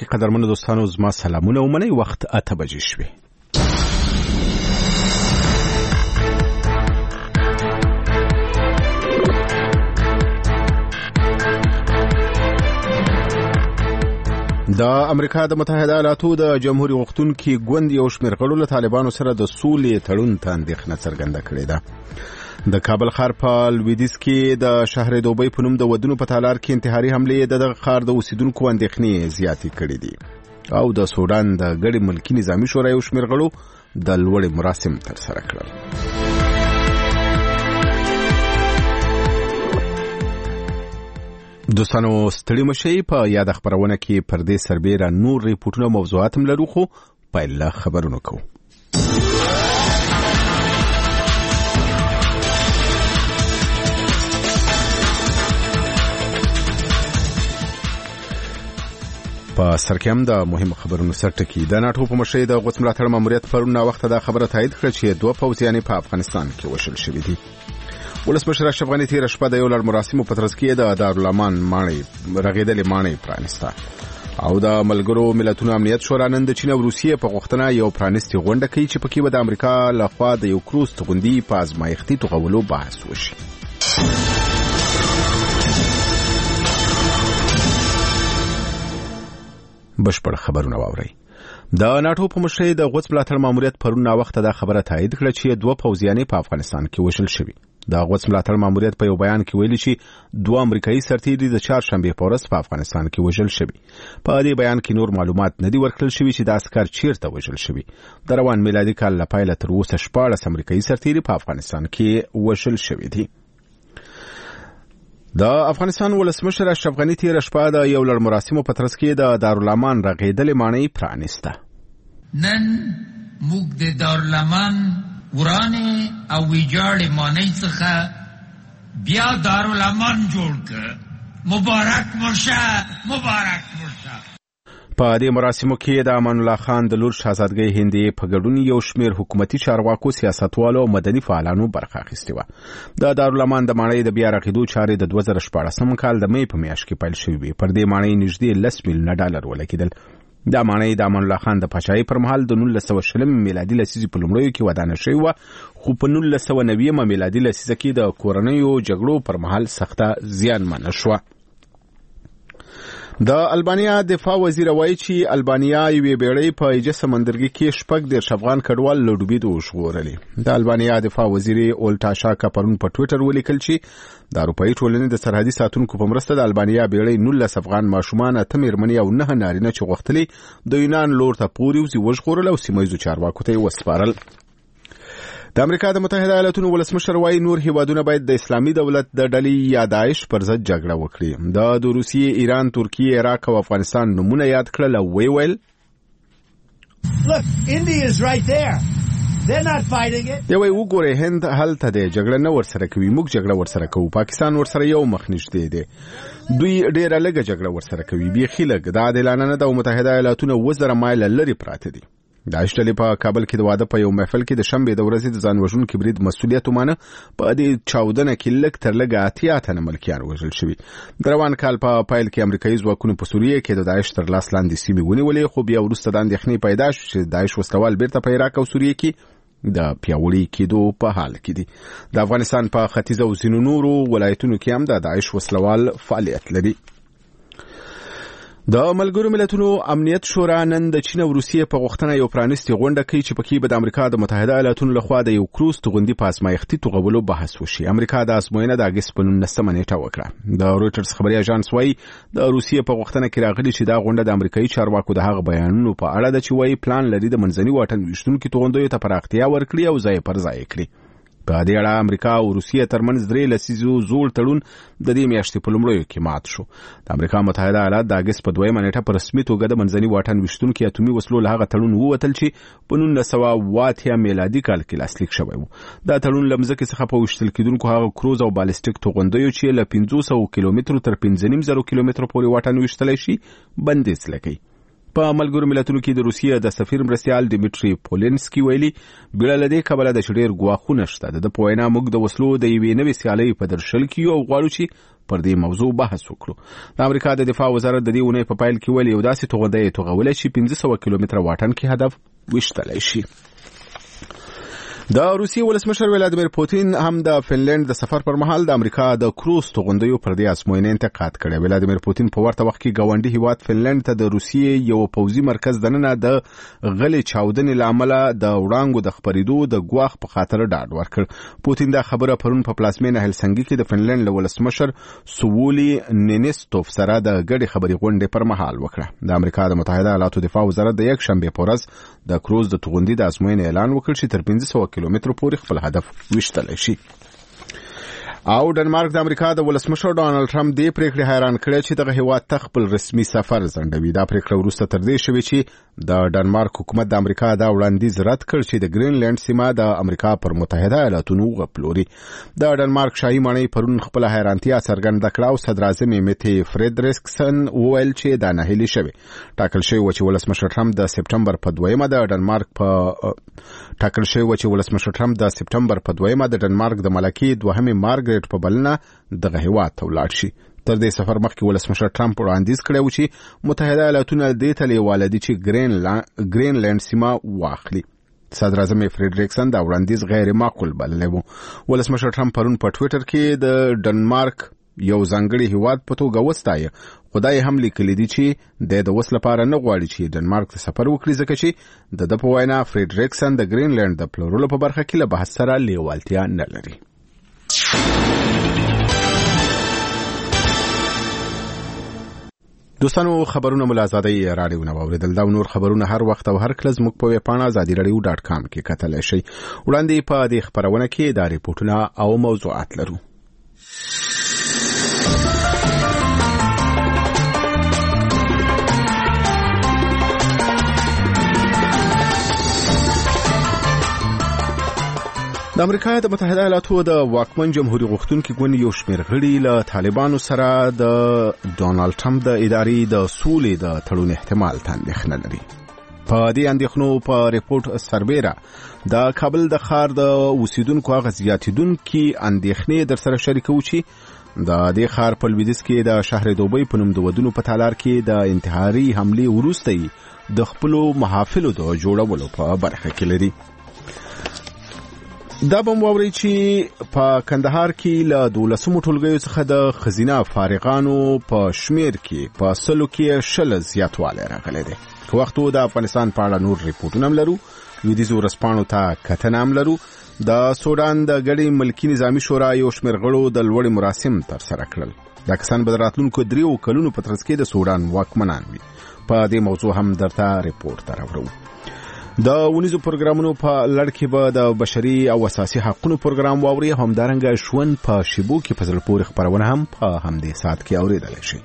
قدرمنو دوستانو زما سلامونه ومنئ. وخت 8 بجې شوې. د امریکا د متحده ایالاتو د جمهوریت غوښتونکي ګوند یو شمېر غړو له طالبانو سره د سولې تړون ته اندېښنه څرګنده کړې ده. د کابل ښار په لویدیځ کې د شهر دوبۍ په نوم د ودونو په تالار کې انتحاري حملې د دغه ښار د اوسیدونکو اندېښنې زیاتې کړې دي او د سودان د ګډې ملکي نظامي شورا یو شمېر غړو د لوړې مراسم ترسره کړل. دوستانو ستړي مشئ. په یاد خبرونه کې پر دې سربېره نور ریپورتونه موضوعات هم لرو، خو پیل له خبرونو کوو. په سرکم د مهم خبرونو سرټکی د ناتو په مشرۍ د غوڅ ملاتړ ماموریت پرون وخت د خبره تایید کړ چې 2 پوځیان په افغانستان کې وشل شوي دي. ولسمشر اشرف غني تیر شپه د یو لړ مراسمو په ترڅ کې د دارالامان ماڼۍ رغېدلې ماڼۍ پرانسته او د ملګرو ملتونو امنیت شورا نن د چین او روسیې په غوښتنه یو پرانستي غونډه کوي چې پکې به د امریکا لخوا د یو کروز توغندي په ازمایښتي توغولو بحث وشي. بشپړ خبرونه واورئ. د ناتو په مشرۍ د غوڅ ملاتړ ماموریت پرون وخت د خبره تایید کړه چې 2 پوځیان په افغانستان کې وشل شوي. د غوڅ ملاتړ ماموریت په یو بیان کې ویلي چې 2 امریکایي سرتیري د چهارشنبه په ورځ په افغانستان کې وژل شوي. په دې بیان کې نور معلومات نه دي ورکړل شوي چې د عسكر چیرته وژل شوي. د روان میلادي کال له پیله تر اوسه 14 امریکایي سرتیري په افغانستان کې وژل شوي دي. د افغانستان ولسمشر اشرف غني تیر شپه د یو لړ مراسمو په ترڅ کې د دارالامان رغېدلې ماڼۍ پرانسته. نن موږ د دارالامان ورانه او ویجاړې ماڼۍ څخه بیا دارالامان جوړ کړ. مبارک مرشه، مبارک مرشه. په دې مراسمو کې د امان الله خان د لور شاهزادګۍ هندي په ګډون یو شمېر حکومتي چارواکو، سیاستوالو او مدني فعالانو برخه اخیستې وه. د دارالامان د ماڼۍ د بیا رغېدو چارې د 2014 کال د مې په میاشت کې پیل شوې وې. پر دې ماڼۍ نږدې 10 میلیونه ډالر ولګېدل. دا ماڼۍ د امان الله خان د پاچاهۍ پر مهال د 1920 میلادي لسیزې په لومړیو کې ودانه شوې وه، خو په 1990 میلادي لسیزه کې د کورنیو جګړو پر مهال سخته زیانمنه شوه. د البانیا دفاع وزیر وایي چې البانیا یوې بیړۍ په ایجه سمندرګي کې 14 افغان کډوال له ډوبېدو وژغورلي. د البانیا دفاع وزیر اولټا شاکا پرون په ټویټر ولیکل چې د اروپایي ټولنې د سرحدي ساتونکو په مرسته د البانیا بیړۍ 19 افغان ماشومان، 8 مېرمنې او 9 نارینه چې غوښتلي د یونان لور ته پورې وځي وژغورل او سیمه ییزو چارواکو ته یې وسپارل. د امریکا د متحده ایالاتونو ولسمشر وایي نور هیوادونه باید د اسلامي دولت د ډلې یا داعش پر ضد جګړه وکړي. د روسیې، ایران، ترکیې، عراق او افغانستان نمونه یاد کړل او ویل یوه وګورئ هند هلته دی، جګړه نه ورسره کوي، موږ جګړه ورسره کوو. پاکستان ورسره یو مخ نږدې دی، دوی ډېره لږه جګړه ورسره کوي، بیخي لږ. دا عادلانه نه ده او متحده ایالاتونه 1000 مایله لرې پراته دي. داعش ډلې په کابل کې د واده په یو محفل کې د شنبې د ورځې د ځان وژونکي برید مسؤلیت ومانه. په دې چاودنه کې لږ تر لږه 80 تنه ملکیان وژل شوي. د روان کال په پیل کې امریکایي ځواکونو په سوریه کې د داعش تر لاس لاندې سیمې ونیولې، خو بیا وروسته د اندېښنې پیدا شو چې داعش وسلوال بیرته په عراق او سوریه کې د پیاوړي کېدو په حال کې دي. د افغانستان په ختیځ او ځینو نورو ولایتونو کې هم د داعش وسلوال فعالیت لري. د ملګرو ملتونو امنیت شورا نن د چین او روسیې په غوښتنه یو پرانستي غونډه کوي چې پکې به د امریکا د متحده ایالاتونو لخوا د یو کروز توغندي په ازمایښتي توغولو بحث وشي. امریکا د ازموینه د اګست په 19 نیټه وکړه. د رویټرز خبري اژانس وایي د روسیې په غوښتنه کې راغلي چې دا غونډه د امریکایي چارواکو د هغه بیانونو په اړه ده چې وایي پلان لري د منځني واټن ویشتونکو توغندیو ته پراختیا ورکړي او ځای پر ځای کړي. په دې اړه امریکا او روسیې ترمنځ 3 لسیزو زوړ تړون د دې میاشتې په لومړیو کې مات شو. د امریکا متحده ایالات د اګست په 2 نیټه په رسمي توګه د منځني واټن ویشتونکو اتومي وسلو له هغه تړون ووتل چې په 1980 میلادي کال کې لاسلیک شوی و. دا تړون له مځکې څخه په وشتل کېدونکو هغه کروز او بالستیک توغندیو چې له 500 کیلومترو تر 5.5 کیلومترو پورې واټن ویشتلی شي بندیز لګوي. په ملګرو ملتونو کې د روسیې د سفیر مرستیال ډیمیټری پولینسکي ویلي بیړه لدې کبله د شډیر ګواښونه شته د په وینا موږ د وسلو د یوې نوې سیالۍ په درشل کې او غواړو چې پر دې موضوع بحث وکړو د امریکا د دفاع وزارت د دې اونۍ په پیل کې ویلي یو داسې توغندۍ توغولې چې 1500 کیلومتره واټن کې هدف وشتلی شي د روسیې ولسمشر ولادیمیر پوتین هم د فنلند د سفر پر مهال د امریکا د کروز توغندیو پر دې ازموینې انتقاد کړی ولادیمیر پوتین په ورته وخت کې ګاونډي هیواد فنلند ته د روسیې یو پوځي مرکز دننه د غلې چاودنې لامل د وړانګو د خبرېدو د ګواښ په خاطر ډاډ ورکړ پوتین دا خبره پرون په پلازمینه هلسنګي کې د فنلند ولسمشر سوولي نینستوف سره د ګډې خبرې غونډې پر مهال وکړه د امریکا د متحده ایالاتو دفاع وزارت د یک شنبه په ورځ د کروز د توغندي د ازموینې اعلان وکړ چې تر 1500 کیلومترو پورې خپل هدف وشتلی شي او ډنمارک د امریکا د ولسمشر ډانلډ ټرمپ دې پریکړې حیران کړي چې دغه هیواد ته خپل رسمي سفر ځنډوي دا پریکړه وروسته تر دې شوې چې د ډنمارک حکومت د امریکا دا وړاندیز رد کړ چې د گرینلند سیمه د امریکا پر متحده ایالاتونو وپلوري د ډنمارک شاهي ماڼۍ پرون خپل حیرانتیا څرګنده کړه او صدر اعظم میته فریدریکسن وویل چې دا نهیلي شوی ټاکل شوی و چې ولسمشر ټرمپ د سپټمبر په 2مه د ډنمارک په ټاکل شوی و چې ولسمشر ټرمپ د سپټمبر په 2مه د ډنمارک د ملکې دوهمه مارګریټ په بلنه دغه هیواد ته ولاړ شي تر دې سفر مخکې ولسمشر ټرمپ وړاندیز کړی و چې متحده ایالاتونه دې ته لیواله دي چې گرینلند سیمه واخلي صدر اعظم فریدریکسن دا وړاندیز غیر معقول بللی و ولسمشر ټرمپ پرون په ټوئیټر کې د ډنمارک یو ځانګړي هیواد په توګه وستایه خدای هم لیکلي دي چې د وس لپاره نه غواړي چې ډنمارک ته سفر وکړي ځکه چې د په وینا فریدریکسن د گرینلند د پلورلو په برخه کې له بحث سره لیوالتیا نه لري دوستانو خبرونه ملازادي رادیو نه اوریدل دا نور خبرونه هر وخت او هر کله زموږ په ویبپاڼه azadi.radio.com کې کتلای شئ وړاندې په دې خبرونه کې دا ریپورتونه او موضوعات لرو د امریکا د متحده ایالاتو د واکمن جمهوریت غوښتونکو ګوند یو شمېر غړي له طالبانو سره د ډونالد ټرمپ د ادارې د سولې د تړون احتمال ته اندېښنه لري په دې اندېښنو په ریپورت سربیره د کابل د ښار د اوسیدونکو هغه زیاتیدونکو اندېښنې در سره شریکو چې د دې ښار په لویدیځ کې د شهر دوبۍ په نوم د ودونو په تالار کې د انتحاري حملې وروسته د خپل محافلو د جوړولو په برخه کې لري دا بم ووري چې په کندهار کې له 12 ټولګیو څخه د خزینه فارغانو په شمیر کې په سلو کې شل زیاتوالی راغلی دی که وختو د افغانستان په اړه نور ریپورټونه هم لرو لویدیځو ورځپاڼو ته کتنه هم لرو د سودان د ګډې ملکي نظامی شورا یو شمېر غړو د لوړې مراسم ترسره کړل دا کسان به د راتلونکو 3 کلونو په ترڅ کې د سودان واکمنان وي په دې موضوع هم درته ریپورت راوړو د ونیزو پروګرامونو په لړ کې به د بشري او اساسي حقوقو پروګرام واوري همدارنګه ژوند په شیبو کې په زړه پورې خبرونه هم په همدې ساعت کې اوریدل شي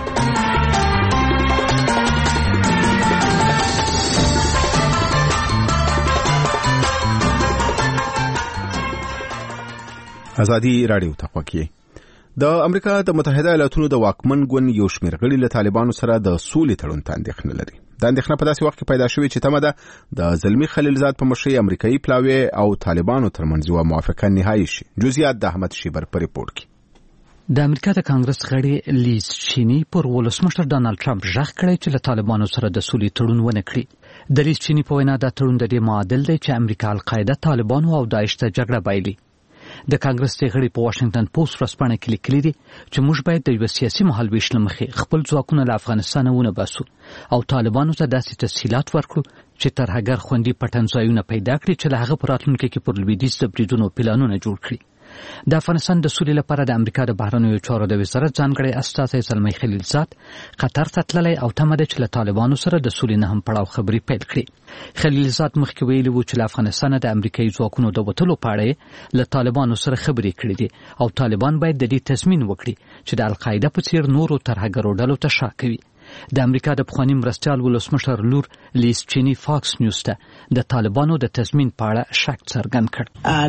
ازادي رادیو ته خوښي د امریکا د متحده ایالاتونو د واکمن ګوند یو شمېر غړي له طالبانو سره د سولې تړون ته اندېښنه لري دا اندېښنه په داسې وخت کې پیدا شوې چې تمه ده د زلمی خلیلزاد په مشرۍ امریکایي پلاوی او طالبانو ترمنځ یوه موافقه نهایي شي جزئیات د احمد شیبر په ریپورت کې د امریکا د کانګرس غړي لیز چینی پر ولسمشر ډانلډ ټرمپ ژغ کړی چې له طالبانو سره د سولې تړون ونه کړي د لیز چینی په وینا دا تړون د دې معادل دی چې امریکا القاعده طالبانو او داعش ته جګړه بایلي د کانګرس غړي په واشنگټن پوسټ ورځپاڼه کې لیکلي دي چې موږ باید د یو سیاسي مهالویش لمخې خپل ځواکونه له افغانستان ونه باسو او طالبانو ته داسې تسهیلات ورکړو چې ترهګر خوندي پټنځایونه پیدا کړي چې له هغه په راتلونکي کې پر لویدیځ د بریدونو پلانونه جوړ کړي د افغانستان د سولې لپاره د امریکا د بهرنیو چارو د وزارت ځانګړی استازی زلمی خلیلزاد قطر ته تللی او تمه ده چې له طالبانو سره د سولې نه هم پړاو خبرې پیل کړي خلیلزاد مخکې ویلي و چې له افغانستان د امریکایي ځواکونو د وتلو په اړه له طالبانو سره خبرې کړې دي او طالبان باید د دې تضمین وکړي چې د القاعده په څیر نورو ترهګرو ډلو ته شا کوي د امریکا د پخواني مرستیال ولسمشر لور لیز چینی فاکس نیوز ته د طالبانو د تضمین په اړه شک څرګند کړ.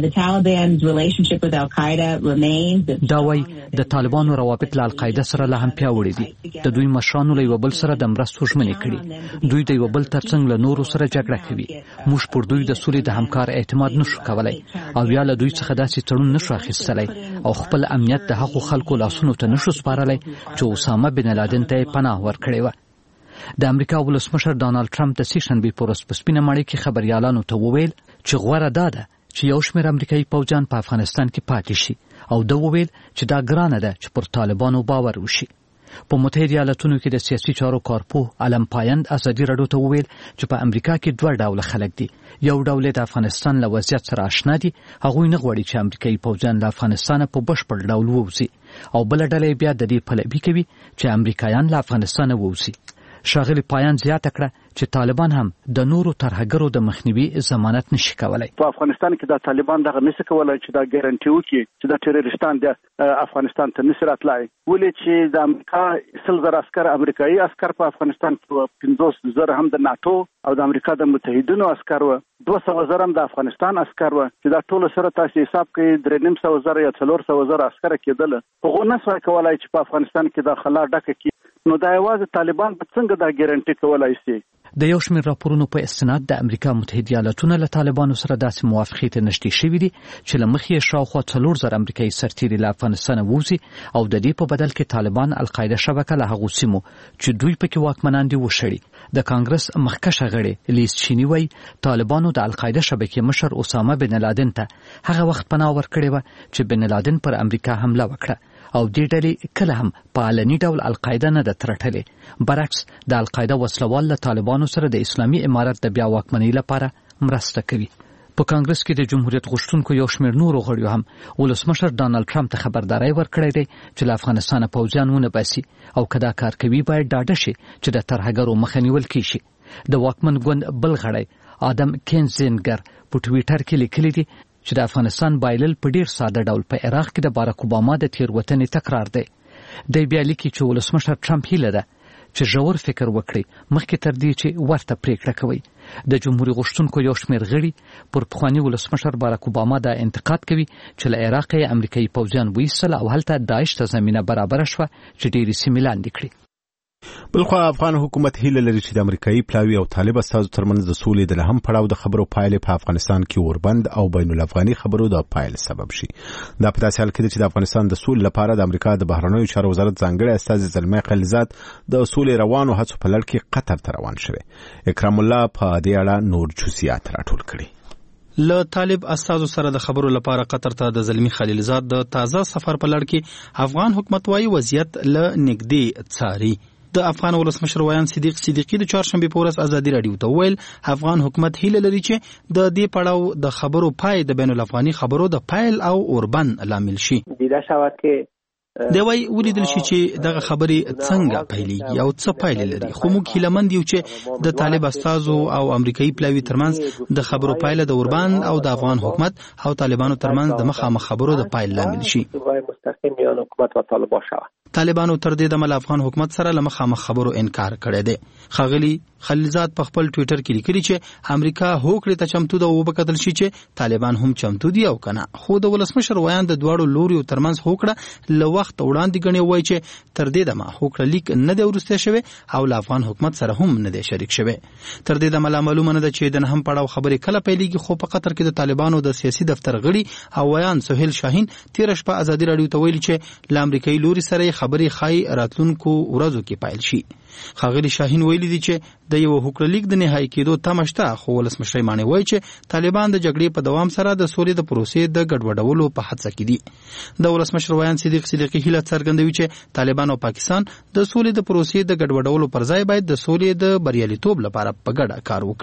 دا وایي د طالبانو روابط له القاعده سره لا هم پیاوړي دي. د دوی مشرانو له یو بل سره د مرستو ژمنې کړي. دوی د یو بل ترڅنګ له نورو سره جګړه کوي. موږ پر دوی د سولې د همکار اعتماد نشو کولای او یا له دوی څخه داسې تړون نشو اخیستلی او خپل امنیت د هغو خلکو لاسونو ته نشو سپارلی چې اسامه بن لادن ته پناه ورکړې وه. د امریکا ولسمشر ډانلډ ټرمپ د سیشنبې په ورځ په سپینه ماڼۍ کې خبریالانو ته وویل چې غوره دا ده چې یو شمېر امریکایي پوځیان په افغانستان کې پاتې شي او ده وویل چې دا ګرانه ده چې پر طالبانو باور وشي. په متحده ایالاتونو کې د سیاسي چارو کارپوه علم پایند ازادي راډیو ته وویل چې په امریکا کې دوه ډوله خلک دي. یو ډول د افغانستان له وضعیت سره آشنا دي، هغوی نه غواړي چې امریکایي پوځیان له افغانستانه په بشپړ ډول ووځي، او بله ډله بیا د دې پلوي کوي چې امریکایان له افغانستانه ووځي. ښاغلي پایان زیاته کړه چې طالبان هم د نورو ترهګرو د مخنیوي ضمانت نشي کولای. په افغانستان کې د طالبان دغه نشي کولای چې دا ګارانټي وکړي چې د تروریستان د افغانستان ته نشي راتلای. ولې چې د امریکا 100,000 عسكر امریکایي عسكر په افغانستان کې 50,000 هم د ناتو او د امریکا د متحدینو عسكر و، 200,000 هم د افغانستان عسكر و، چې دا ټول سره تاسو حساب کړئ 3,500,000 یا 400,000 عسكر کېدل. هغه نشي کولای چې په افغانستان کې د خلا ډکه کې نو دا یوازې طالبان په څنګه دا ګارانټي کولای شي. د یو شمېر راپورونو په استناد د امریکا متحده ایالاتونه له طالبانو سره داسې موافقې ته نږدې شوي دي چې له مخې یې شاوخوا 4,000 امریکایي سرتیري له افغانستانه ووځي او د دې په بدل کې طالبان القاعده شبکه له هغو سیمو چې دوی پکې واکمنان دي وشړي. د کانګرس مخکشه غړي لیز چینی وایي طالبانو د القاعده شبکې مشر اسامه بن لادن ته هغه وخت پناه ورکړې وه چې بن لادن پر امریکا حمله وکړه او دې ډلې کله هم په علني ډول القاعده نه ده ترټلې. برعکس د القاعده وسلوال له طالبانو سره د اسلامي امارت د بیا واکمنۍ لپاره مرسته کوي. په کانګرس کې د جمهوریت غوښتونکو یو شمېر نورو غړیو هم ولسمشر ډانلډ ټرمپ ته خبرداری ورکړی دی چې له افغانستانه پوځیان ونه باسي او که دا کار کوي باید ډاډه شي چې د ترهګرو مخه نیول کیږي. د واکمن ګوند بل غړی آدم کینزینګر په ټویټر کې لیکلی دی چې د افغانستان بایلل په ډیر ساده ډول په عراق کې د باراک اوباما د تیروتنې تکرار دی. دی بیا لیکي چې ولسمشر ټرمپ هیله ده چې ژور فکر وکړي مخکې تر دې چې ورته پریکړه کوي. د جمهوریت غوښتونکو یو شمېر غړي پر پخواني ولسمشر باراک اوباما دا انتقاد کوي چې له عراق یې امریکایي پوځیان وایستل او هلته داعش ته زمینه برابره شوه چې ډېرې سیمې لاندې کړي. بلخوا افغان حکومت هیله لري چې د امریکایي پلاوي او طالب استازو ترمنځ د سولې د لهم پړاو د خبرو پایلې په افغانستان کې اوربند او بین الافغاني خبرو د پایل سبب شي. دا په داسې حال کې چې د افغانستان د سولې لپاره د امریکا د بهرنیو چارو وزارت ځانګړی استازي زلمي خلیلزاد د سولې روانو هڅو په لړ کې قطر ته روان شوی. اکرام الله په دې اړه نور جزئیات راټول کړي. له طالب استازو سره د خبرو لپاره قطر ته د زلمي خلیلزاد د تازه سفر په لړ کې افغان حکومت وايي وضعیت له نږدې څاري. د افغان ولسمشر ویان صدیق صدیقی د چهارشنبه په ورځ ازادي راډیو ته ویل افغان حکومت هیله لري چې د دې پړاو د خبرو پای د بین الافغاني خبرو د پایل او اوربند لامل شي. دی وايي ولیدل شي چې دغه خبرې څنګه پیلېږي او څه پایلې لري، خو موږ هیلهمند یو چې د طالب استازو او امریکایي پلاوي ترمنځ د خبرو پایله د اوربند او د افغان حکومت او طالبانو ترمنځ د مخامخ خبرو د پایل لامل شي. طالبانو تر دې دمه افغان حکومت سره له مخامخ خبرو انکار کړی دی. ښاغلي خلیلزاد په خپل ټویټر کې لیکلي چې امریکا هوکړې ته چمتو ده او وکتل شي چې طالبان هم چمتو دي او کنه، خو د ولسمشر ویان د دواړو لوريو ترمنځ هوکړه له وخت وړاندې غني وایي چې تر دې دمه هوکړه لیک نه دی ورسته شوی او له افغان حکومت سره هم نه دی شریک شوی. تر دې دمه معلومه نه ده چې د هم پړاو خبرې کله پیلېږي، خو په قطر کې د طالبانو د سیاسي دفتر غړي او ویان سهیل شاهین تیر شپه ازادي راډیو ته ویلي چې له امریکایي لوري سره خبرې خای راتلونکو ورځو کې پایل شي. ښاغلي شاهین ویلي دي چې د یو هوکړه لیک د نهایی کېدو تمه شته، خو ولسمشر مانی وایي چې طالبان د جګړې په دوام سره د سولې د پروسې د ګډوډولو په هڅه کې دي. د ولسمشر ویان صدیق صدیقی هیله څرګندوي چې طالبان او پاکستان د سولې د پروسې د ګډوډولو پر ځای باید د سولې د بریالیتوب لپاره په ګډه کار وکړي.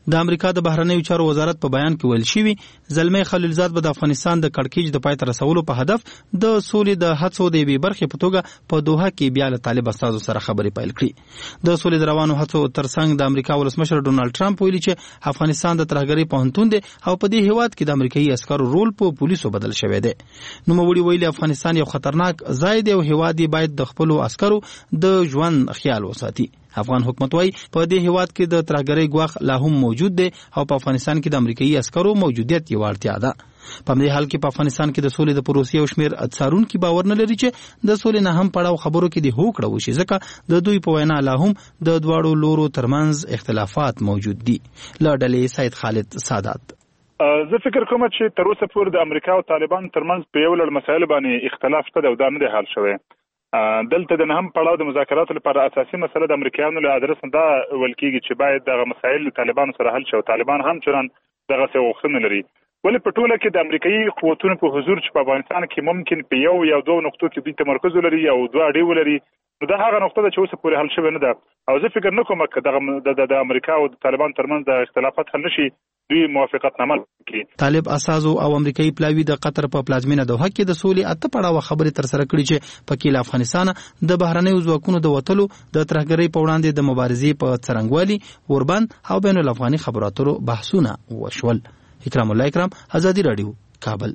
د امریکا د بهرنیو چارو وزارت په بیان کې ویل شوی زلمی خلیلزاد به د افغانستان د کړکېچ د پای ته رسولو په هدف د سولې د هڅو د یوې برخې په توګه په دوحه کې بیا له طالب استازو سره خبرې پیل کړې. د سولې د روانو هڅو ترڅنګ د امریکا ولسمشر ډونالد ټرمپ ویلي چې افغانستان د ترهګرۍ پوهنتون دی او په دې هیواد کې د امریکایي عسکرو رول په پولیسو بدل شوی دی. نوموړي ویلي افغانستان یو خطرناک ځای دی او هیواد باید د خپلو عسکرو د ژوند خیال وساتي. افغان حکومت وايي په دې هیواد کې د ترهګرۍ ګواښ لا هم موجود دی او په افغانستان کې د امریکایي عسکرو موجودیت یو اړتیا ده. په دې حال کې په افغانستان کې د سولې د پروسې او شمیر څارونکو باور نه لري چې د سولې نه هم پړاو خبرو کې د هوکړه وشي ځکه د دوی په وینا لا هم د دواړو لورو ترمنځ اختلافات موجود دي. له ډلې سید خالد سادات: زه فکر کوم چې تر اوسه پورې د امریکا او طالبان ترمنځ په یو لړ مسایلو باندې اختلاف شته او دا نه دی حل شوی. دلته د نهم پړاو د مذاکراتو لپاره اساسي مسله د امریکایانو له ادرس دا ویل کېږي چې باید دغه مسایل طالبانو سره حل شي. طالبان هم چران دغه څه غوښتنه لري، ولې په ټوله کې د امریکایي قوتونو په حضور چې په افغانستان کې ممکن په یو دوه نقطو کې دوی تمرکز ولري او دوه اړې ولري، نو دا هغه نقطه ده چې اوس پورې حل شوی نه ده. او زه فکر نه کوم چې د امریکا او د طالبان ترمنځ د اختلافات حل نشي دوی موافقتنامه کوي. طالب اساسو او امریکایي پلاوی د قطر په پلازمینه دوحه کې د سولې اته پړاو خبرې تر سره کړې چې پکې له افغانستان د بهرنیو ځواکونو د وټلو د ترهګرۍ په وړاندې د مبارزې په څرنګوالي وربند او بین الافغاني خبرو اترو بحثونه وشول. اکرام الله اکرام، آزادی رادیو، کابل.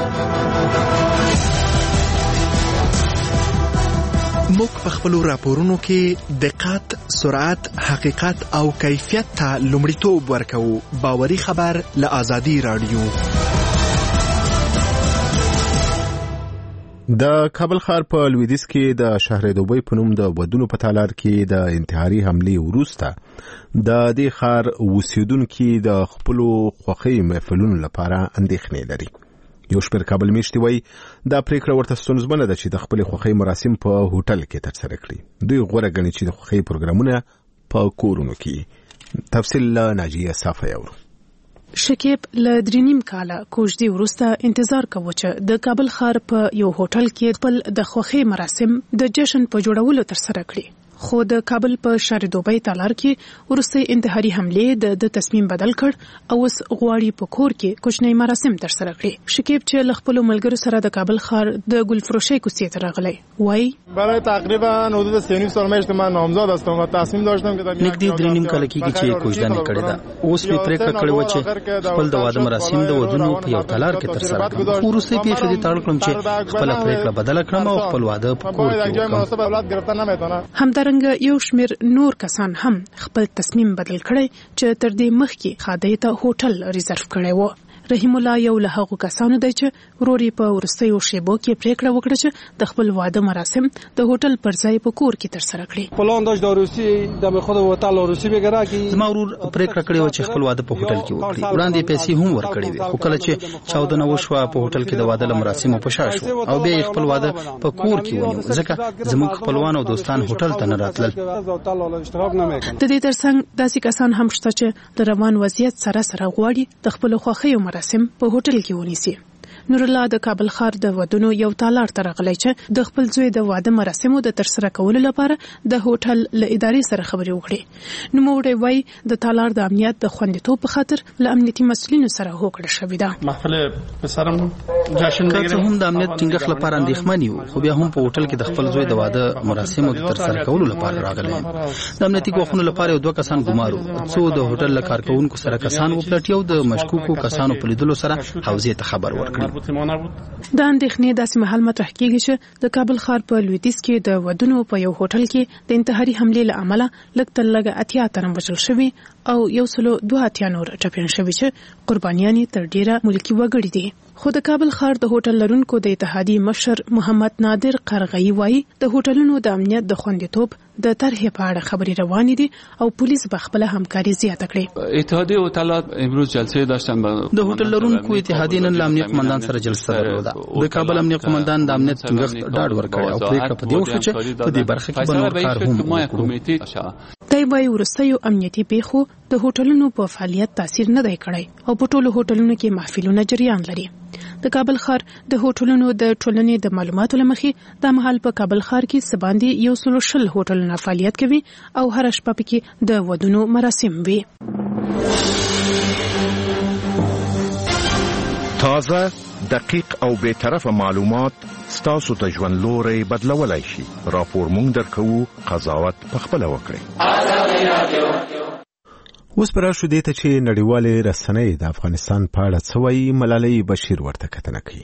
موږ په خپل راپورونو کې دقت، سرعت، حقیقت او کیفیت ته لومړیتوب ورکوو. باوري خبر له آزادی رادیو. د کابل ښار په لویدیځ کې د شهر دوبۍ په نوم د ودونو په تالار کې د انتحاري حملې وروسته د دې ښار اوسیدونکي د خپلو خوښۍ محفلونو لپاره اندېښنې لري. یو شمېر کابل میشتي وایي دا پریکړه ورته ستونزمنه ده چې د خپلې خوښۍ مراسم په هوټل کې ترسره کړي. دوی غوره ګڼي چې د خوښۍ پروګرامونه په کورونو کې. تفصیل له ناجیه صافی اورو. شکیب له 3.5 کاله کوژدې وروسته انتظار کوي چې د کابل ښار په یو هوټل کې خپل د خوښۍ مراسم د جشن په جوړولو ترسره کړي. خو د کابل په شهر دوبۍ تالار کې ورسته انتحاري حملې د تصمیم بدل کړ او اوس غواړي په کور کې کوچنی مراسم ترسره کړي. شکیب چې له خپل ملګرو سره د کابل ښار د ګلفروشۍ کوڅې ته راغلی وای برای تقریبا حدود 3.5 سال میشته من نامزد هستم و تصمیم داشتم که نږدې 3.5 کال کېږي چې کوژدنه کړې ده. اوس په پریکړه کړې و چې خپل د واده مراسم د ودونو په یو تالار کې ترسره کړم. خو ورسته په دې تړل کړم چې خپل پریکړه بدل کړم او خپل واده په کور کې وکړم. یو شمیر نور کسان هم خپل تصمیم بدل کړی چې تر دې مخکې خادای ته هوټل ریزرو کړی و. رحیم الله یو له هغو کسانو دی چې وروري په ورستیو شیبو کې پریکړه وکړه چې د خپل واده مراسم د هوټل پر ځای په کور کې ترسره کړي. پلان داشت داروسی د خود هوټل داروسی بګرا کی زما ورور پریکړه کړې و چې خپل واده په هوټل کې وکړي. وړاندې پیسې هم ورکړې وي، خو کله چې چاودنه وشوه په هوټل کې د واده مراسم په شا شو او بیا خپل واده په کور کې ونیو ځکه زموږ خپلوان او دوستان هوټل ته نه راتلل. د دې ترڅنګ داسې کسان هم شته چې د روان وضعیت سره غواړي د خپل خوښۍ مراسم په هوټل کې ونیسي. نور الله د کابل ښار د ودونو یو تالار ته راغلی چې د خپل زوی د واده مراسمو د ترسره کولو لپاره د هوټل له ادارې سره خبرې وکړي. نوموړی وایي د تالار د امنیت د خوندیتوب په خاطر له امنیتي مسؤلینو سره هوکړه شوې ده. محفل پسرم جشن که هم د امنیت ټینګښت لپاره اندېښمن یو، خو بیا هم په هوټل کې د خپل زوی د واده مراسمو د ترسره کولو لپاره راغلی. د امنیتي ګواښونو لپاره یو دوه کسان ګمارو، څو د هوټل له کارکونکو سره کسان وپلټي او د مشکوکو کسانو په لیدلو سره حوزې ته خبر ورکړي. د اندېښنې داسې مهال مطرح کېږي چې د کابل ښار په لویدیځ کې د ودونو په یو هوټل کې د انتحاري حملې له امله لږ تر لږه 80 تنه وژل شوي او 182 نور ټپیان شوي چې قربانیان تر ډیره ملکی وګړي دي. خو د کابل ښار د هوټل لرونکو د اتحادیې مشر محمد نادر قرغی وایي د هوټلونو د امنیت د خوندیتوب د طرحې په اړه خبرې روانې دي او پولیس به خپل همکاري زیاته کړي. اتحادیه هوټلات امروز جلسه داشتن د هوټل لرونکو اتحادیې نن امنیت قومندان سره جلسه درلوده. د کابل امنیت قومندان د امنیت ټینګښت ډاډ ورکړ او پریکړه په دې وشوه چې په دې برخه کې به نور کار هم وکړو. دی وايي وروستیو امنیتي پیښو د هوټلونو په فعالیت تاثیر نه دی کړی او په ټولو هوټلونو کې محفلونه جریان لري. د کابل ښار د هوټلونو د ټولنې د معلوماتو لمخې د مهال په کابل ښار کې سباندې 160 هوټلونه فعالیت کوي او هر شپه پکې د ودونو مراسم وي. تازه، دقیق او بے طرفه معلومات ستاسو ته ژوند لوري بدلولای شي. راپور مونږ درکوو، قضاوت پخپله وکړئ. اوس پر شو دې ته چې نړیوالې رسنۍ د افغانستان په اړه څه وایي. ملالۍ بشیر ورته کتنه کوي.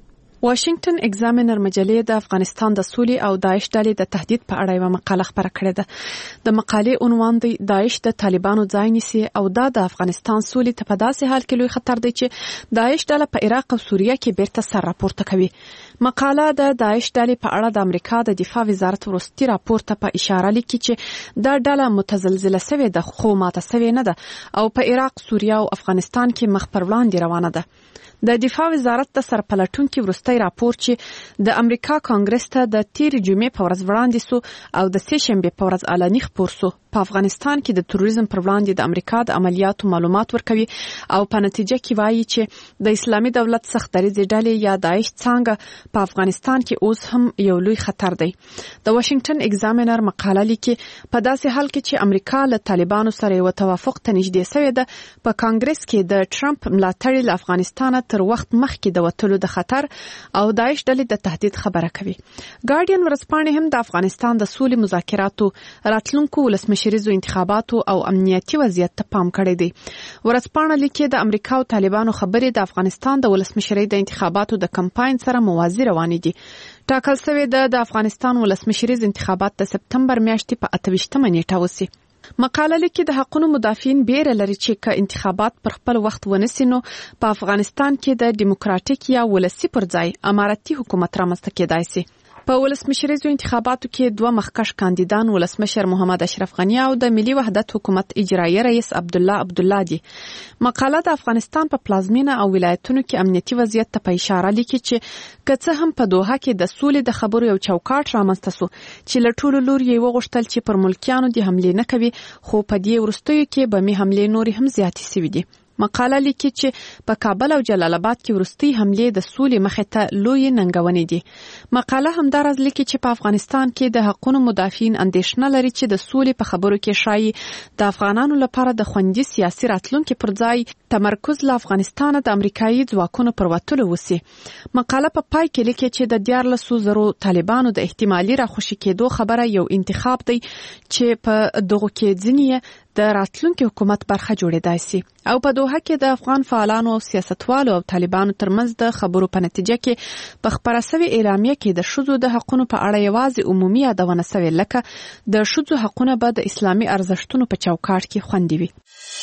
واشنگټن ایگزامینر مجلې د افغانستان د سولې او داعش ډلې د تهدید په اړه یو مقاله خپره کړې ده. د مقالې عنوان دی داعش د طالبانو ځای نیسي او دا د افغانستان سولې ته په داسې حال کې لوی خطر دی چې داعش ډله په عراق او سوریه کې بیرته سر راپورته کوي. مقاله د داعش ډلې په اړه د امریکا د دفاع وزارت وروستي راپور ته په اشاره لیکي چې دا ډله متزلزله شوې ده خو ماته شوې نه ده او په عراق، سوریه او افغانستان کې مخ پر وړاندې روانه ده. د دفاع وزارت د سرپلټونکو وروستي راپور چې د امریکا کانګرس ته د تیر جمعې په ورځ وړاندې سو او د سه شنبه په ورځ اعلاني خبر سو په افغانستان کې د تروریزم پر وړاندې د امریکا د عملیاتو معلومات ورکوي او په نتیجه کې وایي چې د اسلامي دولت سخت دریځ ډلې یا داعش څنګه په افغانستان کې اوس هم یو لوی خطر دی. د واشنگټن ایگزامینر مقاله لیکي په داسې حال کې چې امریکا له طالبانو سره یو توافق ته نږدې شوې ده، په کانګرس کې د ټرمپ ملاتړي له افغانستان تر وخت مخکې د وټلو د خطر او داعش ډلې د تهدید خبره کوي. ګارډین ورځپاڼه هم د افغانستان د سولې مذاکراتو، راتلونکو ولسمشریزو انتخاباتو او امنیتي وضعیت ته پام کړی دی. ورځپاڼه لیکي د امریکا او طالبانو خبرې د افغانستان د ولسمشری د انتخاباتو د کمپاین سره موازی روانې دي. ټاکل شوی د افغانستان ولسمشریز انتخابات د سپتمبر میاشتې په 28 نیټه وسی. مقاله لیکي د حقوقو مدافعین بیره لري چې که انتخابات پر خپل وخت ونسینو په افغانستان کې د دیموکراتیک یا ولسی پر ځای امارتي حکومت رامنځته کېدای شي. په ولسمشریزو انتخاباتو کې دوه مخکښ کاندیدان ولسمشر محمد اشرف غنی او د ملي وحدت حکومت اجرایي رئیس عبدالله دي. مقاله د افغانستان په پلازمینه او ولایتونو کې امنیتي وضعیت ته په اشاره لیکي چې که څه هم په دوحه کې د سولې د خبرو یو چوکاټ رامنځته سو چې له ټولو لوري یې وغوښتل چې پر ملکیانو د حملې نه کوي، خو په دې وروستیو کې بمي حملې نورې هم زیاتې شوې دي. مقاله لیکي چې په کابل او جلال آباد کې وروستي حملې د سولې مخې ته لوی ننګونې دي. مقاله همدارز لیکي چې په افغانستان کې د حقوقو مدافعین اندېښنه لري چې د سولې په خبرو کې شایي د افغانانو لپاره د خوندي سیاسي راتلونکو پر ځای تمرکز له افغانستان د امریکایي ځواکونو پر وټلو وسی. مقاله په پای کې لیکي چې د 14,000 طالبانو د احتمالي راخوشي کېدو خبره یو انتخاب دی چې په دغه کې ځینې د راتلونکي حکومت برخه جوړېدای شي او په دوحه کې د افغان فعالانو او سیاستوالو او طالبانو ترمنځ د خبرو په نتیجه کې په خبره شوی اعلامیه کې د ښځو د حقوقو په اړه یوازې عمومي یادونه شوې لکه د ښځو حقونه به د اسلامي ارزښتونو په چوکاټ کې خوندي وي.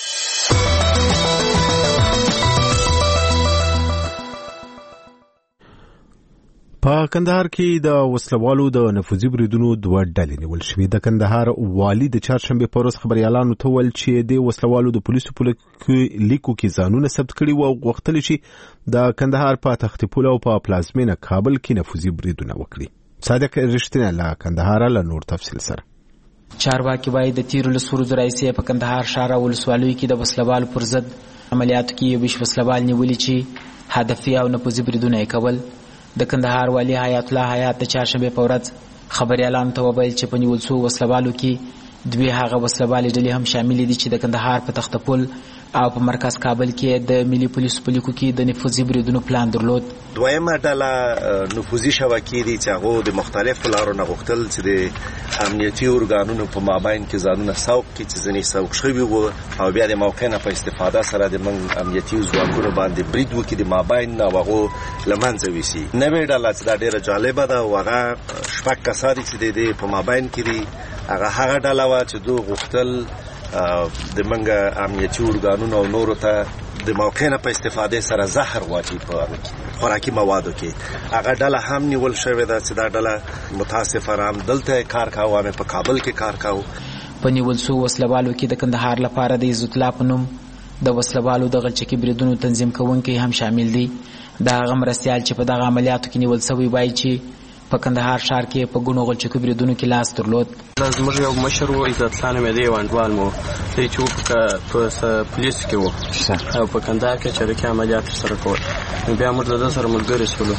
په کندهار کې د وسلوالو د نفوذي بریدونو دوه ډلې نیول شوې. د کندهار والي د چهارشنبه په ورځ خبريالانو ته ویل چې د وسلوالو د پولیسو په لیکو کې ځانونه ثبت کړي وو او غوښتل چې د کندهار په تخت پوله او په پلازمینه کابل کې نفوذي بریدونه وکړي. صادق رښتینه له کندهار له نور تفصیل سره. چارواکي وايي د تیر لسورو رئیسې په کندهار ښار او ولسوالۍ کې د وسلوالو پر ضد عملیاتو کې یو وسلوال نیولې چې هدفي او نفوذي بریدونه یې کول. د کندهار والی حیات الله حیات د چهارشنبه په ورځ خبريالانو ته وویل چې په نیول شوو وسلوالو کې دوی هغه وسلوالې ډلې هم شامل دي چې د کندهار په تخت پل او په مرکز کابل کې د ملي پولیسو په لیکو کې د نفوذي بریدونو پلان درلود. دویمه ډله نفوذي شبکې دي چې هغه د مختلفو لارو نه غوښتل چې د امنیتي ارګانونو په مابین کې ځانونه سوق کړي چې ځنې سوق شوي وو او بیا د موقع نه په استفاده سره د من امنیتي ځواکونو باندې برید وکړي د مابین نه هغه لمنځه ویسي. نوې ډله چې دا ډېره جالبه ده او هغه شپږ کسان چې د په مابین کې دي هغه ډله وه چې دوی غوښتل د منګه امنیتي ارګانونو او نورو ته د موقع نه په استفاده سره زهر واچي په خوراکي موادو کې. هغه ډله هم نیول شوې ده چې دا ډله متاسفانه هم دلته کار کاوه، هم په کابل کې کار کاوه. په نیول شوو وسلوالو کې د کندهار لپاره د عزت الله په نوم د وسلوالو د غلچکي بریدونو تنظیم کوونکي هم شامل دي. دا هغه مرستیال چې په دغه عملیاتو کې نیول شوی وایي چې په کندهار ښار کې په ګونو غلچکو بریدونو کې لاس درلود. زموږ یو مشر و عزت الله نومېده، یو انډوال مو دی چې په پولیسو کې و او په کندهار کې چریکي عملیات ترسره کول. بیا موږ د ده سره ملګري شولو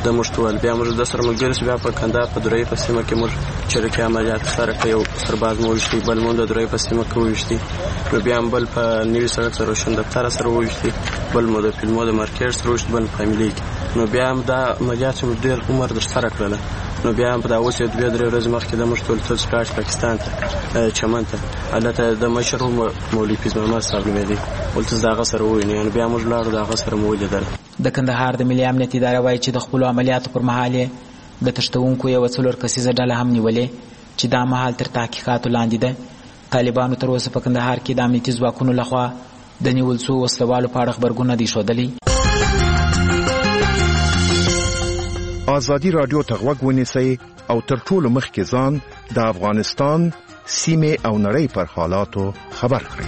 د موږ ټول بیا موږ د سره ملګري بیا په کندهار په درې په سیمه کې موږ چریکي عملیات سره کوي او سرباز مو وشتي بل موږ د درې په سیمه کې وشتي نو بیا بل په نیو سړک سره روشن دفتر سره وشتي بل مو د فلمو د مارکیټ سره وشتي بل فاميلي نو بیا دا عملیات موږ ډېر عمر در سره کړل نو بیا په دا اوس د 2-3 ورځې مخکې د موږ ټول سکاش پاکستان ته چمن ته البته د مشر مولوي فیض محمد صاحب مېدی ولته داغه سره ویني نو بیا موږ لاړو داغه سره مو ولیدل د کندهار د ملي امنیت اداره وايي چې د خپل عملیاتو پر مهال د تشتونکو یو څلور کسیزه ډله هم نیولې چې دا مهال تر تحقیقاتو لاندې ده طالبانو تر اوسه په کندهار کې د امنیتي ځواکونو لخوا د نیول شوو وسلوالو په اړه خبرګون دي ښودلي ازادي رادیو ته غوږ ونیسئ او تر ټولو مخکې ځان د افغانستان سیمه او نړۍ پر حالاتو خبر کړئ.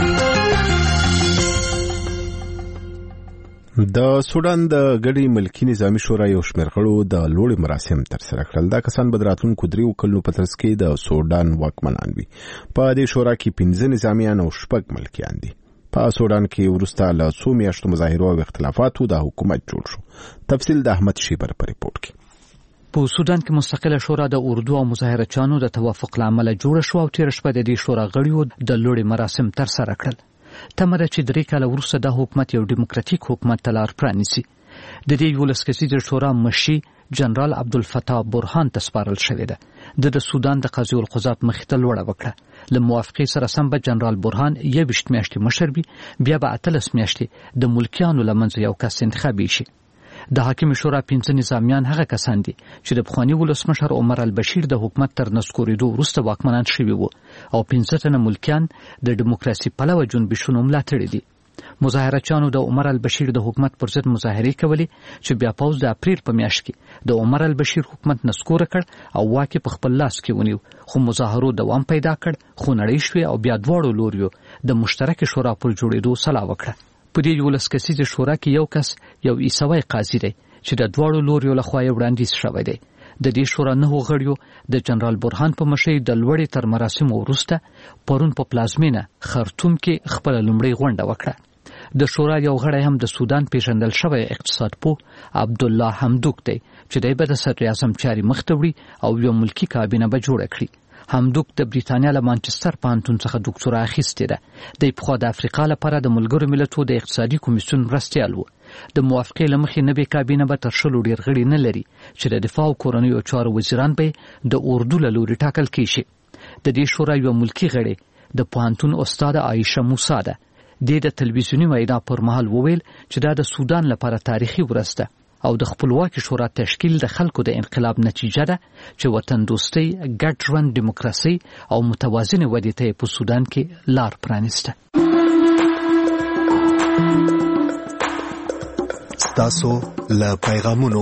د سودان د غړي ملکی نظامی شورا یو شمېر غړو د لوړ مراسم تر سره کړل. دا کسان به راتلونکو 3 کلونو په ترڅ کې د سودان واکمنان وي. په دې شورا کې 15 نظامیان او 6 ملکیان دي. په سودان کې ورسته له 2 میاشتو مظاهرو او اختلافاتو د حکومت جوړ شو. تفصیل د احمد شیبر په ریپورت کې. په سودان کې مستقله شورا د اردو او مظاهرچانو د توافق لامل جوړ شو او تیر شپه د دې شورا غړیو د لوړ مراسم تر سره کړل. تمره چې 3 کال وروسته د حکومت یو ډیموکراټیک حکومت تلار پرانیسي. د دې ولس کسیزه شورا مشي جنرال عبدالفتاح برهان تسپارل شوې ده. د سودان د قاضي القضات مخته لوړه وکړه. له موافقې سره سم به جنرال برهان 21 میاشتې مشر وي بیا به 13 میاشتې د ملکیانو لمنځه یو کس انتخابي شي. د حاکم شورا 15 نظامیان هغه کسان دي چې د بخوانی ولسمشر عمر البشیر د حکومت تر نسکورېدو وروسته واکمنان شوي وو او 15 تنه ملکیان د دیموکراسي پلوه جنبشونو ملاتړي دي. مظاهرچانو د عمر البشیر د حکومت پر ضد مظاهرې کولې چې بیا پاوز د اپریل په میاشت کې د عمر البشیر حکومت نسکور کړ او واکې په خپل لاس کې ونیو خو مظاهرو دوام پیدا کړ خو نړۍ شوې او بیا دواړو لوریو د مشترک شورا پر جوړېدو سلا وکړه. په دې ولس کسیزه شورا کې یو کس یو عیسوي قاضي دی چې د دواړو لوریو لخوا یې وړاندیز شوی دی. د دې شورا 9 غړیو د جنرال برهان په مشرۍ د لوړې تر مراسم وروسته پرون په پلازمینه خرطوم کې خپل لومړی غونډه وکړه. د شورا یو غړی هم د سودان پیژندل شوی اقتصاد پوه عبدالله حمدوک دی چې دای به د صدر اعظم چاري مختوړي او یو ملکی کابینه به جوړ کړي. حمدوک د بریتانیا له مانچستر پوهنتون څخه ډاکټورا اخیستې ده. د په د افریقا لپاره د ملګرو ملتونو د اقتصادي کمیسیون مرستیال و. د موافقې لمخې نوې کابینه به تر 100 ډیر غړي نه لري چې د دفاع او کورنیو چارو وزیران به د اردو له لوري ټاکل کیږي. د دې شورا یو ملکی غړي د پوهنتون استاد عایشه موسی ده. د تلویزیونی وینا پر مهال وویل چې دا د سودان لپاره تاریخي ورځ ده او د خپلواکي شورا تشکیل د خلکو د انقلاب نتیجه ده چې وطن دوستي ګډ ژوند دیموکراسي او متوازنه ودې ته په سودان کې لار پرانیسته. ستاسو له پیغامونو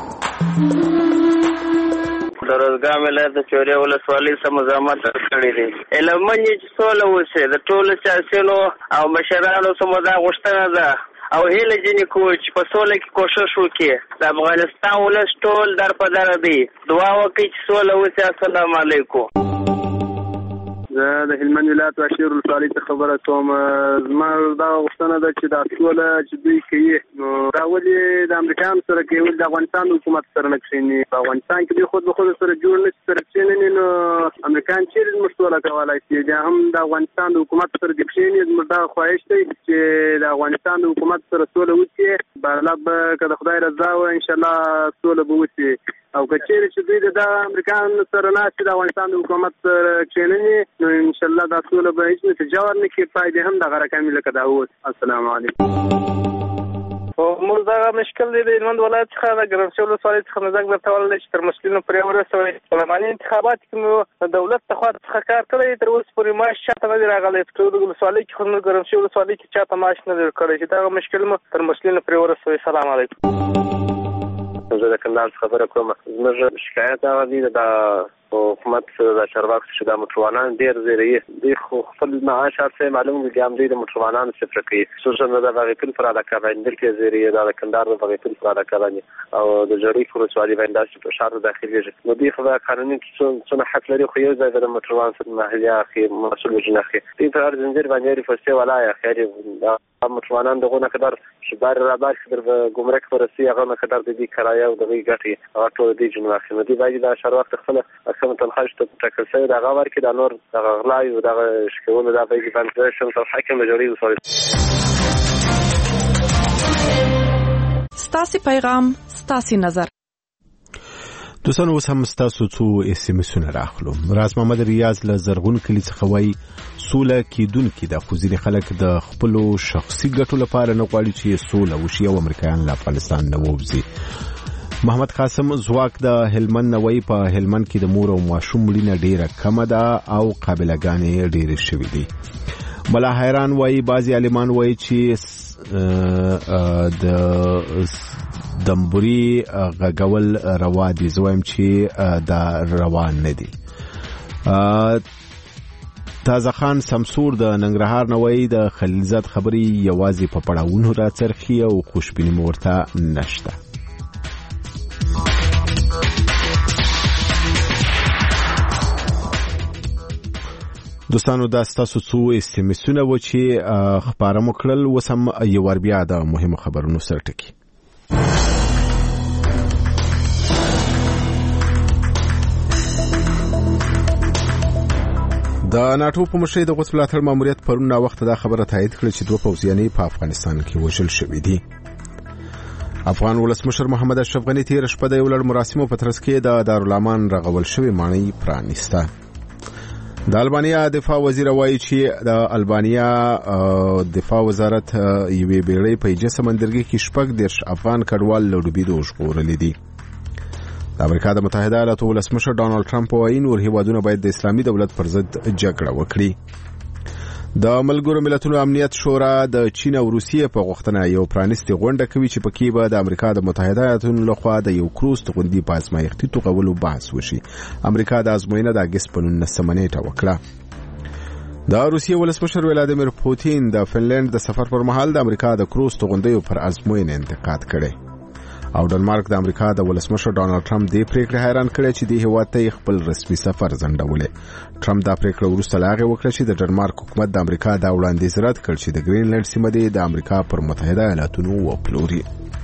درزګا ملت د چورې ولسوالۍ سم مزاحمت کړی دی علمنې چې سوله وسه د ټولو سیاسيونو او مشرانو سم دا غوښتنه ده او هیله جنې کوي چې په سوله کې کوشش وکړي. د افغانستان ولس ټول در په در دی دعا وکړي چې سوله وسه. السلام علیکم. زه د هلمند ولایت واشیر ولسوالۍ څخه خبره کوم. زما دا غوښتنه ده چې دا سوله چې دوی کوي نو دا ولې د امریکایانو سره کوي ولې د افغانستان حکومت سره نه کښېني. په افغانستان کې دوی خود به خود سره جوړ نه شي سره کښېني نو امریکایان چیرې زموږ سوله کولی شي. بیا هم د افغانستان د حکومت سره دې کښېني. زموږ دا خواهش دی چې د افغانستان د حکومت سره سوله وکړي. بهرله به که د خدای رضا وه انشاءالله سوله به وشي او که چیرې چې دوی د امریکایانو سره ناست د افغانستان د حکومت سره کښېنني نو انشاءالله دا سوله به هیڅ نتیجه ورنکړي. پایلې هم دغه رقمي لکه دا اوس. السلام علیکم. موږ دغه مشکل دی د هلمند ولایت څخه د ګرمسیر ولسوالۍ څخه مزاج درته ولاړ چې تر مسؤلینو پورې ورسوئ. پارلماني انتخابات کې مو د دولت لخوا څخه کار کړی تر اوسه پورې معاش چاته نه دی راغلی. په ټولو ولسوالۍ کې خو زموږ ګرمسیر ولسوالۍ کې چاته معاش نه دی کړی چې دغه مشکل مو تر مسؤلینو پورې ورسوئ. سلام علیکم. زه د کندهار څخه خبره کوم. زموږ شکایت هغه دی د حکومت د چارواکو چې د موټروانان ډېر زیری دوی خو خپل معاش هر معلوم دي هم دوی د موټروانانو صفر کوي. خصوصا د بغیپل پر علاقه باندې کې زیری د کندهار د بغیپل پر علاقه باندې او د جړی ولسوالۍ باندې چې په شهر داخلي نو دوی خو قانوني څه حق لري خو یو ځای د موټروان سره محلي اخی مسؤل وجنه اخی دې پر زنجیر باندې فسته ولا اخی موټروانان دغه نه قدر شبار را باش در ګمرک پرسي هغه نه قدر د دې کرایه او دغه ګټي هغه ټول دې جن واخلي دي باید د شهر وخت خپل قسم تنخواهش ته ټاکل شوی دا غوړ کې د نور دغه غلای او دغه شکونه دا باید باندې شم تر حاکم جوړي وسوي. ستاسي پیغام ستاسي نظر. دوستان اوس هم ستاسو څو SMS-ونه راخلو. راز محمد ریاض له زرغون کلي څخه وایي سوله کېدونکې ده، خو ځینې خلک د خپلو شخصي ګټو لپاره نه غواړي چې سوله وشي او امریکایان له افغانستان نه ووځي. محمد قاسم زواک د هلمند نه وایي په هلمند کې د مور او ماشوم مړینه ډېره کمه ده او قابلګانې ډېرې شوي دي. ملا حیران وایي بعضې عالمان وایي چې د دمبوري غږول روا دي، زه وایم چې دا روان نه دي. تازه خان سمسور د ننګرهار نه وایي د خلیلزاد خبرې یوازې په پړاوونو راڅرخي او خوشبیني مې ورته نشته. دوستانو دا ستاسو څو SMS-ونه و چې خپاره مو کړل. اوس هم یو ور بیا د مهمو خبرونو سره ټکي. د ناټو په مشرۍ د غوث ملاتړ ماموریت پرون وخت دا خبره تایید کړه چې دوه پوځیان په افغانستان کې وژل شوي دي. افغان ولسمشر محمد اشرف غني تیر شپه د یو لړ مراسمو په ترڅ کې د دارالامان رغول شوی ماڼۍ پرانیسته. د البانیا دفاع وزیر وایي چې د البانیا دفاع وزارت یوې بیړۍ په ایجه سمندرګي کې 14 افغان کډوال له ډوبېدو ژغورلي دي. د امریکا د متحده ایالاتو ولسمشر ډانلډ ټرمپ وایي نور هیوادونه باید د اسلامي دولت پر ضد جګړه وکړي. د ملګرو ملتونو امنیت شورا د چین او روسیې په غوښتنه یو پرانیستي غونډه کوي چې پکې به د امریکا د متحده ایالاتو لخوا د یو کروز توغندي په ازمایښتي توغولو بحث وشي. امریکا د ازموینه د اګست په 19 نیټه وکړه. د روسیې ولسمشر ولادیمیر پوتین د فنلند د سفر پر مهال د امریکا د کروز توغندیو پر ازموینه انتقاد کړي. او ډنمارک د امریکا د ولسمشر ډانلډ ټرمپ د پریکړې حیران کړي چې د هیواد ته خپل رسمي سفر ځنډولې. ټرمپ دا پریکړه وروسته لا هغه وکړه چې د ډنمارک حکومت د امریکا د وړاندیز رد کړ چې د ګرینلند سیمه د امریکا پر متحده ایالاتونو وپلوري.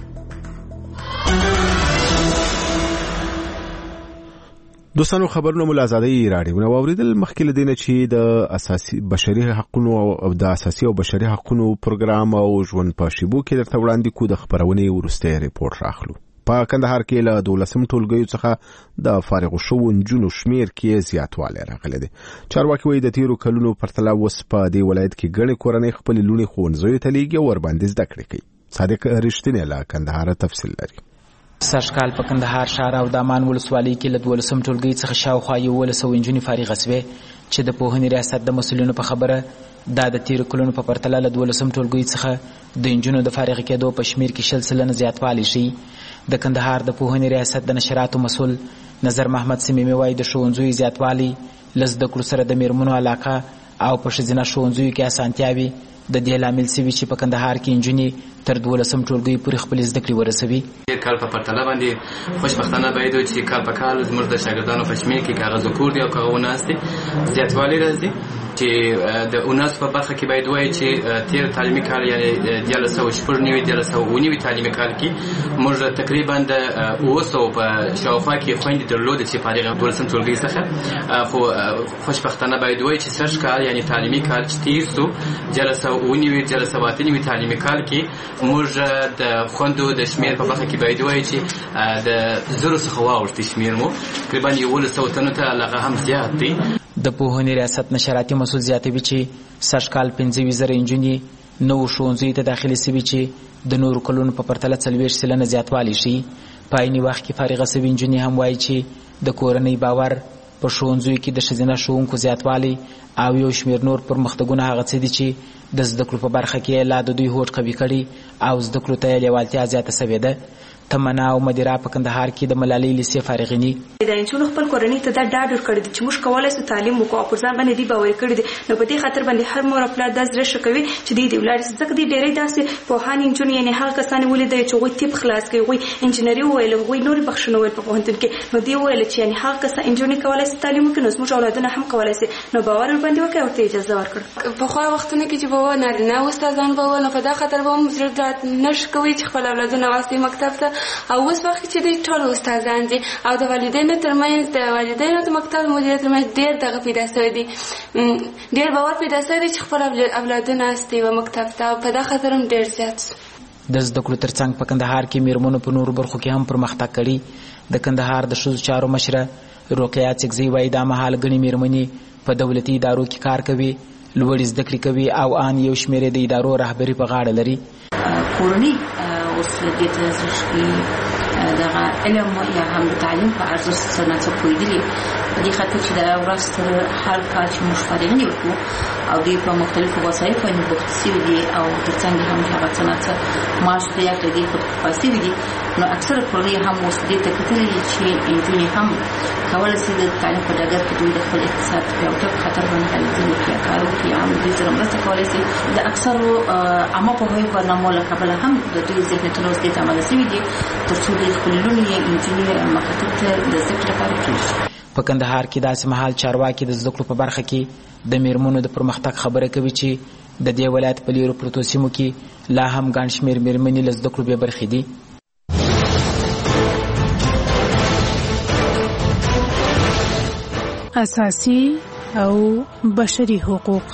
دوستانو خبرونه مو آزادۍ راډیو نو اوریدل. مخکې له دینه چې د اساسي بشري حقوقو او د اساسي او بشري حقوقو پروګرام او ژوند په شیبو کې درته وړاندې کو د خبرونې ورسته ریپورت راخلو. په کندهار کې له 12 ټولګیو څخه د فارغ شوو نجونو شمیر کې زیاتوالی راغلی دی. چارواکي وایي د تیرو کلونو پرتله اوس په دې ولایت کې ګڼې کورنۍ خپل لونې ښوونځیو ته لیږي او ورباندې زده کړې کوي. صادق رښتینی له کندهار تفصیل لري. سږکال په کندهار ښار او دامان ولسوالۍ کې له 12 ټولګي څخه شاوخوا 1100 نجونې فارغه شوې چې د پوهنې ریاست د مسؤلینو په خبره دا د تیرو کلونو په پرتله له 12 ټولګي څخه د نجونو د فارغه کېدو په شمیر کې 60% زیاتوالی شي. د کندهار د پوهنې ریاست د نشراتو مسؤل نظر محمد سمیمي وایي د ښوونځیو زیاتوالی له زده کړو سره د میرمنو علاقه او په ښځینه ښوونځیو کې اسانتیاوي د دې لامل شوي چې په کندهار کې نجونې تر 12 ټولګي پورې خپل زده کړې ورسوي. کال په پرتله باندې خوشبختانه باید چې کال په کال زموږ د شاګردانو په شمېر کې کاغذ کور دي او کاغذ وناستي زیاتوالی راځي چې د اوناس په برخه کې باید وایي چې تیر تعلیمي کال یعنی 1999 تعلیمي کال کې موږ تقریبا د 200 په شاوخوا کې خويندې درلودې چې فارغ 12 ټولګي څخه، خو خوشبختانه باید وایي چې سږ کال یعنی تعلیمي کال چې تیر سو 1999 تعلیمي کال کې موږ د خوندو د شمیر په برخه کې باید وایي چې د زرو څخه واوښتي شمیر مو تقریبا 1100 تنو ته لغه هم زیات دی. د پوهنې ریاست نشراتي مسؤل زیاتوي چې سږ کال 25,000 نجونې نوو ښوونځیو ته داخلي شوي چې د نورو کلونو په پرتله 40% زیاتوالی شي. په عیني وخت کې فارغه شوي نجونې هم وایي چې د کورنۍ باور په ښوونځیو کې د ښځینه ښوونکو زیاتوالی او یو شمېر نور پرمختګونه هغه څه دي چې د زده کړو په برخه کې لا د دوی هوډ قوي کړي او زده کړو ته یې لیوالتیا زیاته شوې ده. تمنا او مدیره په کندهار کې د ملالۍ لیسې فارغینی د انټول خپل کورنۍ ته دا ډاډ ورکړی چې موږ کولای شو تعلیم وکړو پر ځان باندې دی باور کړی دی نو په دې خاطر باندې هر مور خپل د زړه شکوي چې دی ولر څخه دی ډېرې داسې په هان انجنیر یعنی هغه کسان ولید چې وي تیپ خلاص کوي وي انجنیری ویل وي نور بخښنه ویل په پوهنتون کې نو دی ویل چې یعنی هغه کس انجنیر کولای شي تعلیم وکړي نو موږ اولادونه هم کولای شي نو باور باندې وکړي او ته اجازه ورکړه په خو وختونه کې چې بابا نه استادان بابا نو په دا خاطر به موږ زړه نش کوي چې خپل اولادونه واسي مکتب ته او اوس وخت چې دی ټول استادان دي او د والدینو ترمنځ د والدینو د مکتب مدیر ترمنځ ډېر دغه پیدا شوی دی ډېر باور پیدا شوی دی چې خپل اولادونه استي و مکتب ته په دا خاطر هم ډېر زیات د زده کړو ترڅنګ په کندهار کې میرمنو په نورو برخو کې هم پرمختګ کړي د کندهار د ښځو چارو مشره رقیه چکزی وایي دا مهال ګڼې میرمنې په دولتي ادارو کې کار کوي لوړې زده کړې کوي او ان یو شمېر د ادارو رهبري په غاړه لري کورنۍ اوس دې ته ځکه دغه علم یا هم تعلیم په ارزښت سره څه پوهېدلي په دې خاطر چې دا ورځ تر هر کال چې موږ فارغینې وکړو او دوی په مختلفو وسایطو باندې بوخت شوي دي او ترڅنګ هم هغه څه نه څه معاش ته یا دې خودکفا شوي دي نو اکثره کورنۍ هم اوس دې ته کتلي چې نجونې هم کولی شي د تعلیم په ډګر کې دوی د خپل اقتصاد پیاوړتیا په خاطر باندې هلې ځلې وکړي کار وکړي هم دوی سره مرسته کولی شي د اکثرو عامه پوهاوي برنامو له کبله هم د دوی ذهنیتونه اوس دې ته عمله شوي دي تر څو دوی خپلې لوڼې یې نجونې مکاتب ته د زده کړې لپاره پرېږدي په کندهار کې داسې مهال چارواکي د زده کړو په برخه کې د میرمنو د پرمختګ خبره کوي چې د دې ولایت په لیرو پرتو سیمو کې لا هم ګڼ شمېر میرمنې له زده کړو بې برخې دي اساسي او بشري حقوق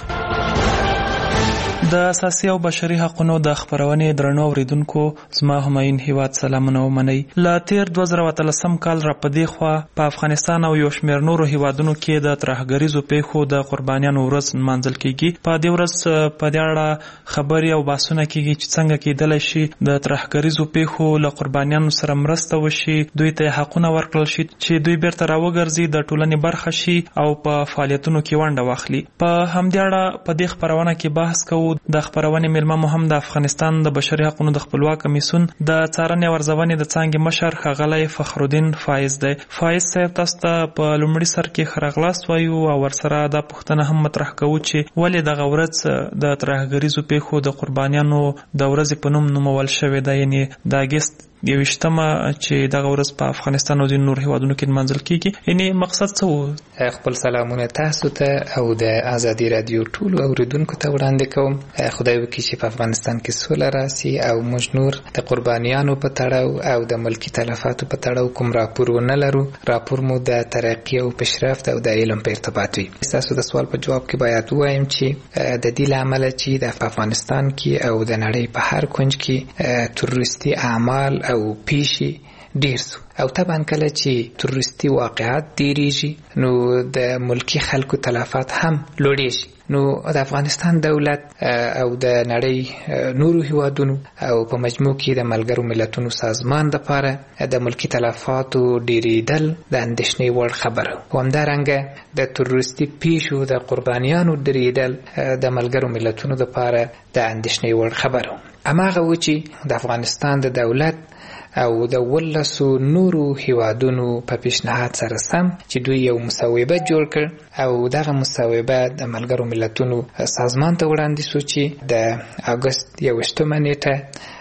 د اساسي او بشري حقوقو د خبرونې درنو اوریدونکو زما هماین هیواد سلامونه ومنئ لا تیر 2013 کال را پدې خوا په افغانستان او یو شمېر نورو هیوادونو کې د ترهګریزو پیښو د قربانیانو ورځ نمانځل کیږي په دې ورځ په دې اړه خبري او بحثونه کیږي چې څنګه کېدلی شي د ترهګریزو پیښو له قربانیانو سره مرسته وشي دوی ته حقونه ورکړل شي چې دوی بیرته راوګرځي د ټولنې برخه شي او په فعالیتونو کې ونډه واخلي په همدې اړه په دې خبرونه کې بحث کوو د خبرونې مېلمه مو هم د افغانستان د بشري حقوقو د خپلواک کمیسیون د څارنې او ارزونې د څانګې مشر ښاغلی فخرالدین فایز دی فایز صاحب تاسو ته په لومړي سر کې ښه راغلاست وایو او ورسره دا پوښتنه هم مطرح کوو چې ولې دغه ورځ د ترهګریزو پیښو د قربانیانو د ورځې په نوم نومول شوې ده یعنې د اګست 21 چې دغه ورځ په افغانستان او د نور هیوادونو کې نمانځل کیږي یعنی مقصد څه و خپل سلامونه تاسو ته او د ازادي رادیو ټولو اوریدونکو ته وړاندې کوم خدای وکړي چې په افغانستان کې سوله راسي او موږ نور د قربانیانو په تړاو او د ملکی تلفاتو په تړاو کوم راپور ونه لرو راپور مو د ترقی او پیشرفت او د علم په ارتباط وي تاسو د سوال په جواب کې باید وایم چې د دې لامل چې د افغانستان کې او د نړۍ په هر کونج کې تروریستي اعمال او پیشي ډیر سو او طبعا کله چې تروریستي واقعات ډیریږي نو د ملکی خلکو تلفات هم لوړیږي نو د افغانستان دولت او د نړۍ نورو هیوادونو او په مجموع کې د ملګرو ملتونو سازمان لپاره د ملکی تلفاتو ډیریدل د اندېښنې وړ خبره و همدارنګه د تروریستي پیښو د قربانیانو ډیریدل د ملګرو ملتونو لپاره د اندېښنې وړ خبره اماغه و چې د افغانستان د دولت او د ولسو نورو هیوادونو په پیشنهاد سره سم چې دوی یو مصوبه جوړ کړ او دغه مصوبه د ملګرو ملتونو سازمان ته وړاندې شو چې د اګست 21 نیټه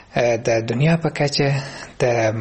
د دنیا په کچه د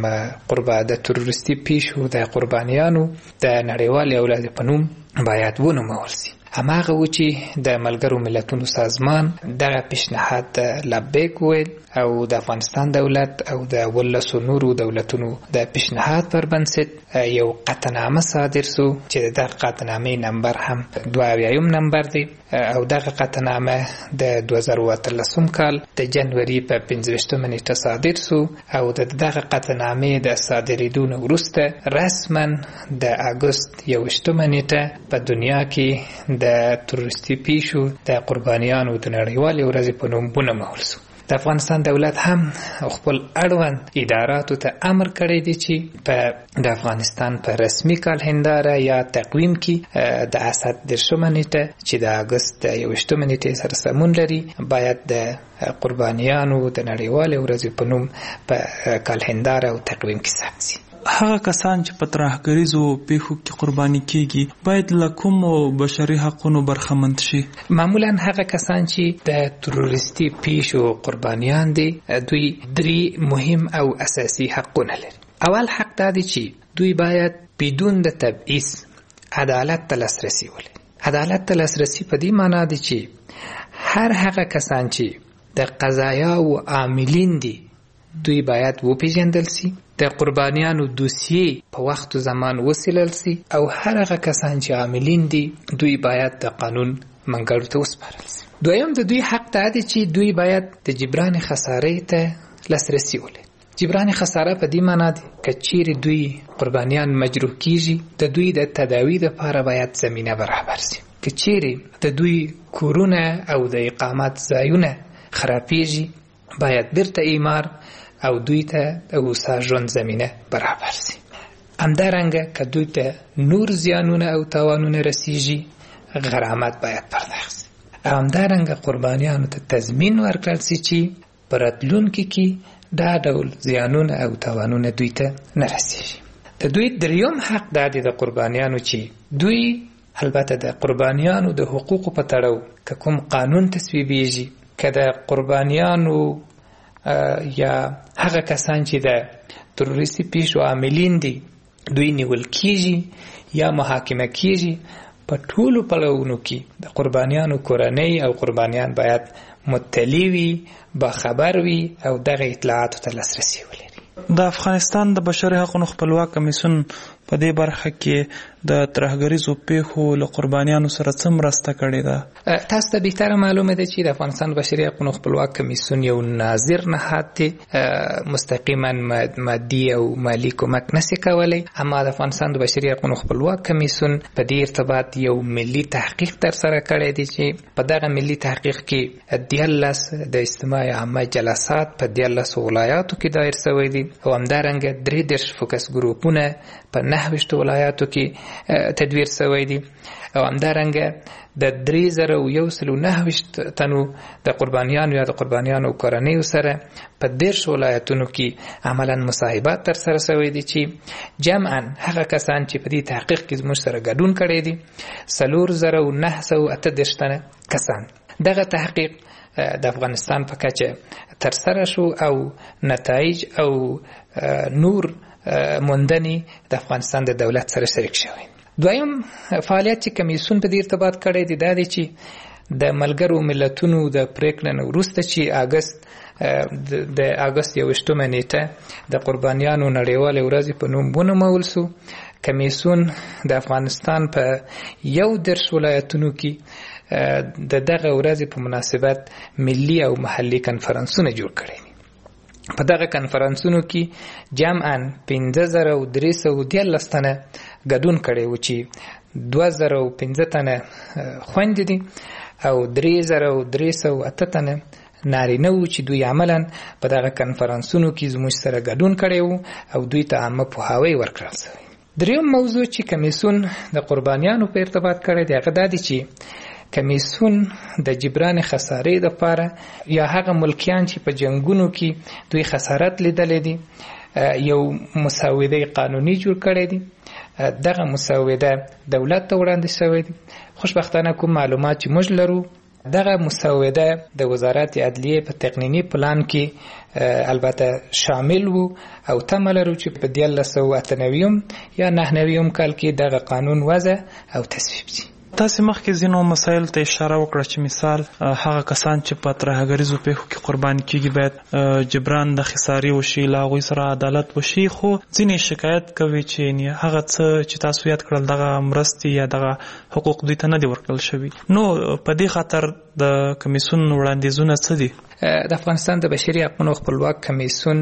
تروریستي پیښو د قربانیانو د نړیوال اولاد په نوم باید ونومول شي هماغه و چې د ملګرو ملتونو سازمان دغه پیشنهاد لبیک ویل او د افغانستان دولت او د ولسو نورو دولتونو د پیشنهاد پر بنسټ یو قطعنامه صادر سو چې دغه قطعنامه نمبر هم 22 نمبر دی او دغه قطعنامه د 2013 کال د جنوري په 15 نیټه صادر سو او دغه قطعنامه د صادریدو وروسته رسما د اګست 21 نیټه په دنیا کې د تروریستي پیښو د قربانیانو د نړیوالې ورځې په نوم ونومول شو د افغانستان دولت هم خپل اړوند اداراتو ته امر کړی دی چې په د افغانستان په رسمي کالندر یا تقویم کې د اسد د شمنیته چې د اگست 21 نیټه سره سمون لري باید د قربانیانو د نړیوالې ورځې په نوم په کالندر او تقویم کې ثبت شي. هغه کسان چې په ترهګریزو پیښو کې قرباني کیږي باید له کومو بشري حقوقو برخمن شي؟ معمولا هغه کسان چې د تروریستي پیښو قربانیان دي دوی درې مهم او اساسي حقونه لري. اول حق دا دی چې دوی باید بدون د تبعیض عدالت ته لاسرسي ولري. عدالت ته لاسرسي په دې معنی دی چې هر هغه کسان چې د قضایا او عاملین دي دوی باید وپیژندل شي، د قربانیانو دوسیې په وخت او زمان وسیلل شي او هر هغه کسان چې عاملین دي دوی باید د قانون منګړو ته وسپارل شي. دویم د دوی حق دا دی چې دوی باید د جبران خسارې ته لاسرسي ولري. جبران خساره په دې معنی دی که چیرې دوی قربانیان مجروح کیږي د دوی د تداوی لپاره باید زمینه برابر شي. که چیرې د دوی کورونه او د اقامت ځایونه خرابېږي باید بیرته اعمار او دوی ته د اوسا ژوند زمینه برابر شي. همدارنګه که دوی ته نور زیانونه او تاوانونه رسیږي غرامت باید پرداخت شي. همدارنګه قربانیانو ته تضمین ورکړل شي چې په راتلونکي کې دا ډول زیانونه او تاوانونه دوی ته نه رسیږي. د دوی دریم حق دا دی د قربانیانو چې دوی البته د قربانیانو د حقوقو په تړاو که کوم قانون تصویبیږي که د قربانیانو یا هغه کسان چې د تروریستي پیښو عاملین دي دوی نیول کیږي یا محاکمه کیږي په ټولو پړاوونو کې د قربانیانو کورنۍ او قربانیان باید مطلع وي، باخبر وي او دغه اطلاعاتو ته لاسرسي ولري. د افغانستان د بشري حقوقو خپلواک کمیسیون په دې برخه کې د ترهګریزو پیښو له قربانیانو سره څه مرسته کړې ده؟ تاسو ته بهتره معلومه ده چې د افغانستان بشري حقوقو خپلواک کمیسیون یو ناظر نهاد دی، مستقیما مادي او مالی کومک نشي کولی، اما د افغانستان د بشري حقوقو خپلواک کمیسیون په دې ارتباط یو ملي تحقیق ترسره کړی دی چې په دغه ملي تحقیق کې 13 د اجتماع عامه جلسات په 13 ولایاتو کې دایر شوی دي او همدارنګه 3 فوکس ګروپونه په 9 ولایاتو کې تدویر شوی دي او همدارنګه د 3019 تنو د قربانیانو یا د قربانیانو کورنیو سره په 10 ولایتونو کې عملاً مصاحبات ترسره شوی دي چې جمعاً هغه کسان چې په دې تحقیق کې زموږ سره ګډون کړی دي 4918 تنه کسان. دغه تحقیق د افغانستان په کچه ترسره شو او نتایج او نور موندنی د افغانستان د دولت سره شریک شوی. دویم فعالیت چې کمیسیون په دې ارتباط کړی دی دا دی چې د ملګرو ملتونو د پریکړې نه وروسته چې اگست 21 نیټه د قربانیانو نړیوالې ورځې په نوم ونومول شو، کمیسیون د افغانستان په 11 ولایتونو کې د دغه ورځې په مناسبت ملي او محلي کنفرانسونه جوړ کړي. په دغه کنفرانسونو کې جمعاً 5313 تنه ګډون کړي و چې 2015 تنه خويندې دي او 3308 تنه نارینه و چې دوی عملاً په دغه کنفرانسونو کې زموږ سره ګډون کړي و او دوی ته عامه پوهاوی ورکړل شوی. دریم موضوع چې کمیسیون د قربانیانو په ارتباط کړی دی هغه دا دی چې کمیسیون د جبران خسارې لپاره یا هغه ملکیان چې په جنگونو کې دوی خسارت لیدلې دي یو مسوده قانوني جوړ کړی دی. دغه مسوده دولت ته وړاندې شوی دی. خوشبختانه کوم معلومات چې موږ لرو دغه مسوده د وزارت عدلیه په تقنینی پلان کې البته شامل وو او تمه لرو چې په 1998 یا 99 کال کې دغه قانون وضع او تصویب شي. تاسو مخکې ځینو مسایل ته اشاره وکړه چې مثال هغه کسان چې په ترهګریزو پیښو کې قرباني کیږي باید جبران د خسارې وشي، لا هغوی سره عدالت وشي، خو ځینې شکایت کوي چې هغه څه چې تاسو یاد کړل دغه مرستې یا دغه حقوق دوی ته نه دي ورکړل شوي. نو په دې خاطر د کمیسیون وړاندیزونه څه دي؟ د افغانستان د بشري حقوقو خپلواک کمیسیون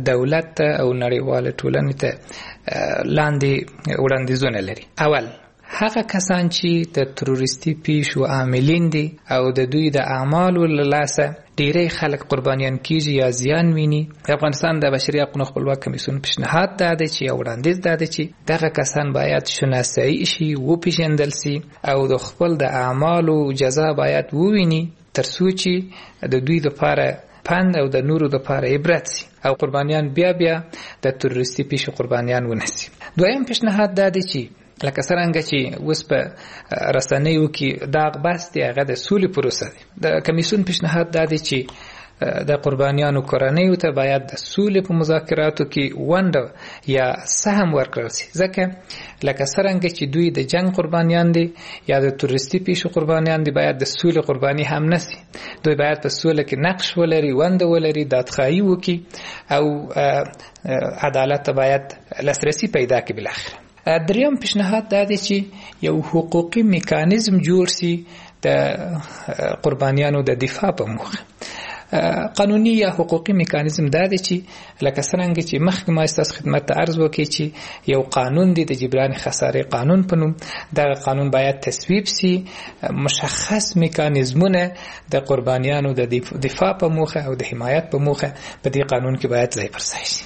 دولت او نړیواله ټولنې ته لاندې وړاندیزونه لري. اول هغه کسان چې د تروریستي پیښو عاملین دي او د دوی د اعمالو له لاسه ډیری خلک قربانیان کیږي یا زیان ویني. افغانستان د بشري حقوقو خپلواک کمیسیون پیشنهاد ده چې یو وړاندیز ده چې دغه کسان باید شناسایی شي، وپېژندل سي او د خپل د اعمالو جزا باید وویني تر څو چې د دوی لپاره پند او د نورو لپاره عبرت سي او قربانیان بیا د تروریستي پیښو قربانیان ونسي. دویم پیشنهاد ده چې لکه څنګه چې اوس په رسنیو کې داغ بس دی هغه د سولې پروسه دی. د کمیسیون پیشنهاد ده چې د قربانیانو کورنیو ته باید د سولې په مذاکراتو کې ونډه یا سهم ورکړل شي، ځکه لکه څنګه چې دوی د جنگ قربانیان دي یا د تروریستي پیښو قربانیان دي باید د سولې قرباني هم نشي. دوی باید په سوله کې نقش ولري، ونډه ولري، دادخواهي وکړي او عدالت ته باید لاسرسي پیدا کړي. بالاخره دریم پیشنهاد دا دی چې یو حقوقي میکانیزم جوړ شي د قربانیانو د دفاع په موخه. قانوني یا حقوقي میکانیزم دا دی چې لکه څنګه چې مخکې ما ستاسو خدمت ته عرض وکړ چې یو قانون دی د جبران خسارې قانون په نوم، دغه قانون باید تصویب شي، مشخص میکانیزمونه د قربانیانو د دفاع په موخه او د حمایت په موخه په دې قانون کې باید ځای پر ځای شي.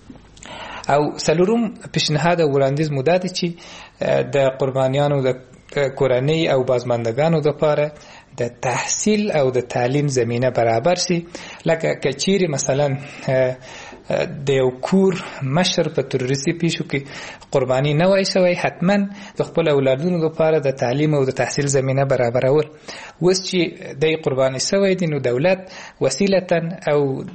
او څلورم پیشنهاد او وړاندیز مو دا دی چې د قربانیانو د کورنۍ او بازماندگانو لپاره د تحصیل او د تعلیم زمینه برابر شي. لکه کچيري مثلا د یو کور مشر په تروریستي پیښو کې قرباني نه وای شوی، حتما د خپل اولادونو لپاره د تعلیم او د تحصیل زمینه برابرول. اوس چې د قرباني شوی دي نو دولت وسیلتا او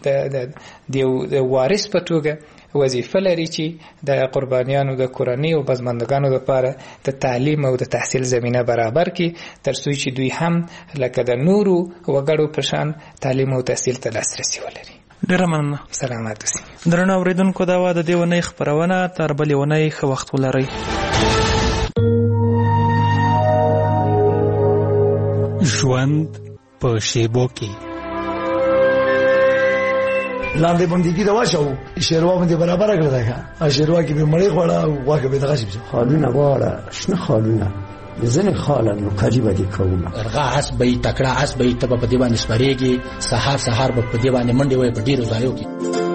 د وارث په توګه وظیفه لري چې د قربانیانو د کورنۍ او بازماندگانو لپاره د تعلیم او د تحصیل زمینه برابر کړي تر څو چې دوی هم لکه د نورو وګړو په شان تعلیم او تحصیل ته لاسرسي ولري. ډیره مننه. سلامات اوسئ. درنو اوریدونکو دا و د دې ونې خبرونه، تر بلې ونې ښه وخت ولرئ. ژوند په شیبو کې لاندې باندې دا واشو شیروا باندې برابر کړل دا شیروا کې به مړی خوړه او واګه به دغه شي خالونه واړه شنه خالونه ځنه خالن نو قریبه دي کومه ارغا اس به تکړه اس به تب په دی باندې سپریږي سحر په دی باندې منډي وي په ډیرو ځایو کې.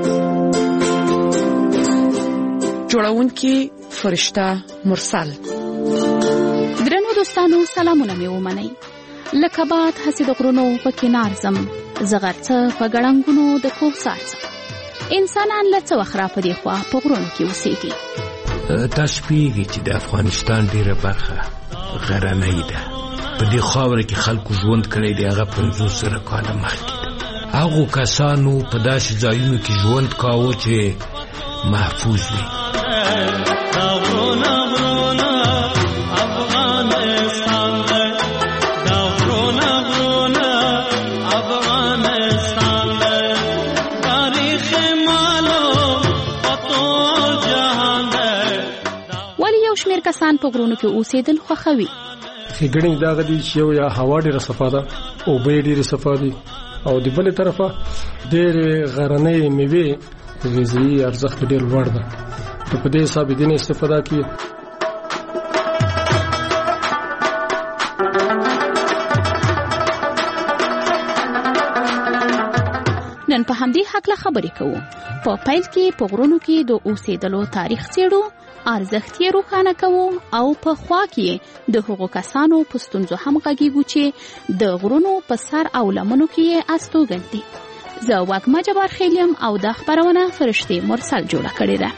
جوړونکي فرشته مرسل. درنو دوستانو سلامونه مې ومنئ. لکه باد هسې د غرونو په کنار ځم، زغرڅه په ګړنګونو د کوهسار څه. انسانان له څه وخت را په دې خوا په غرونو کې اوسېږي. تاسو پوهېږئ چې د افغانستان ډېره برخه غرنۍ ده. په دې خاوره کې خلکو ژوند کړی دی هغه 500 کاله مخکې ده. هغو کسانو په داسې ځایونو کې ژوند کاوه چې محفوظ وي. کسان په غرونو کې اوسېدل خوښوي. ښېګڼې دا غدي چې یو یا هوا ډېره صفا ده، اوبه ډېرې صفا دي، او د بلې طرفه ډېرې غرنۍ میوې غذایي ارزښت ډېر لوړ ده. په دې حساب دې نه استفاده کوي. نن په همدې حق خبرې کوو. په پیل کې په غرونو کې د اوسېدلو تاریخ څېړو، ارزښت یې روښانه کوو او په خوا کې د هغو کسانو په ستونزو هم غږیږو چې د غرونو په سر او لمنو کې یې استوګن دي. زه وږمه جبار خیلیم او دا خبرونه فرشتې مرسل جوړه کړې ده.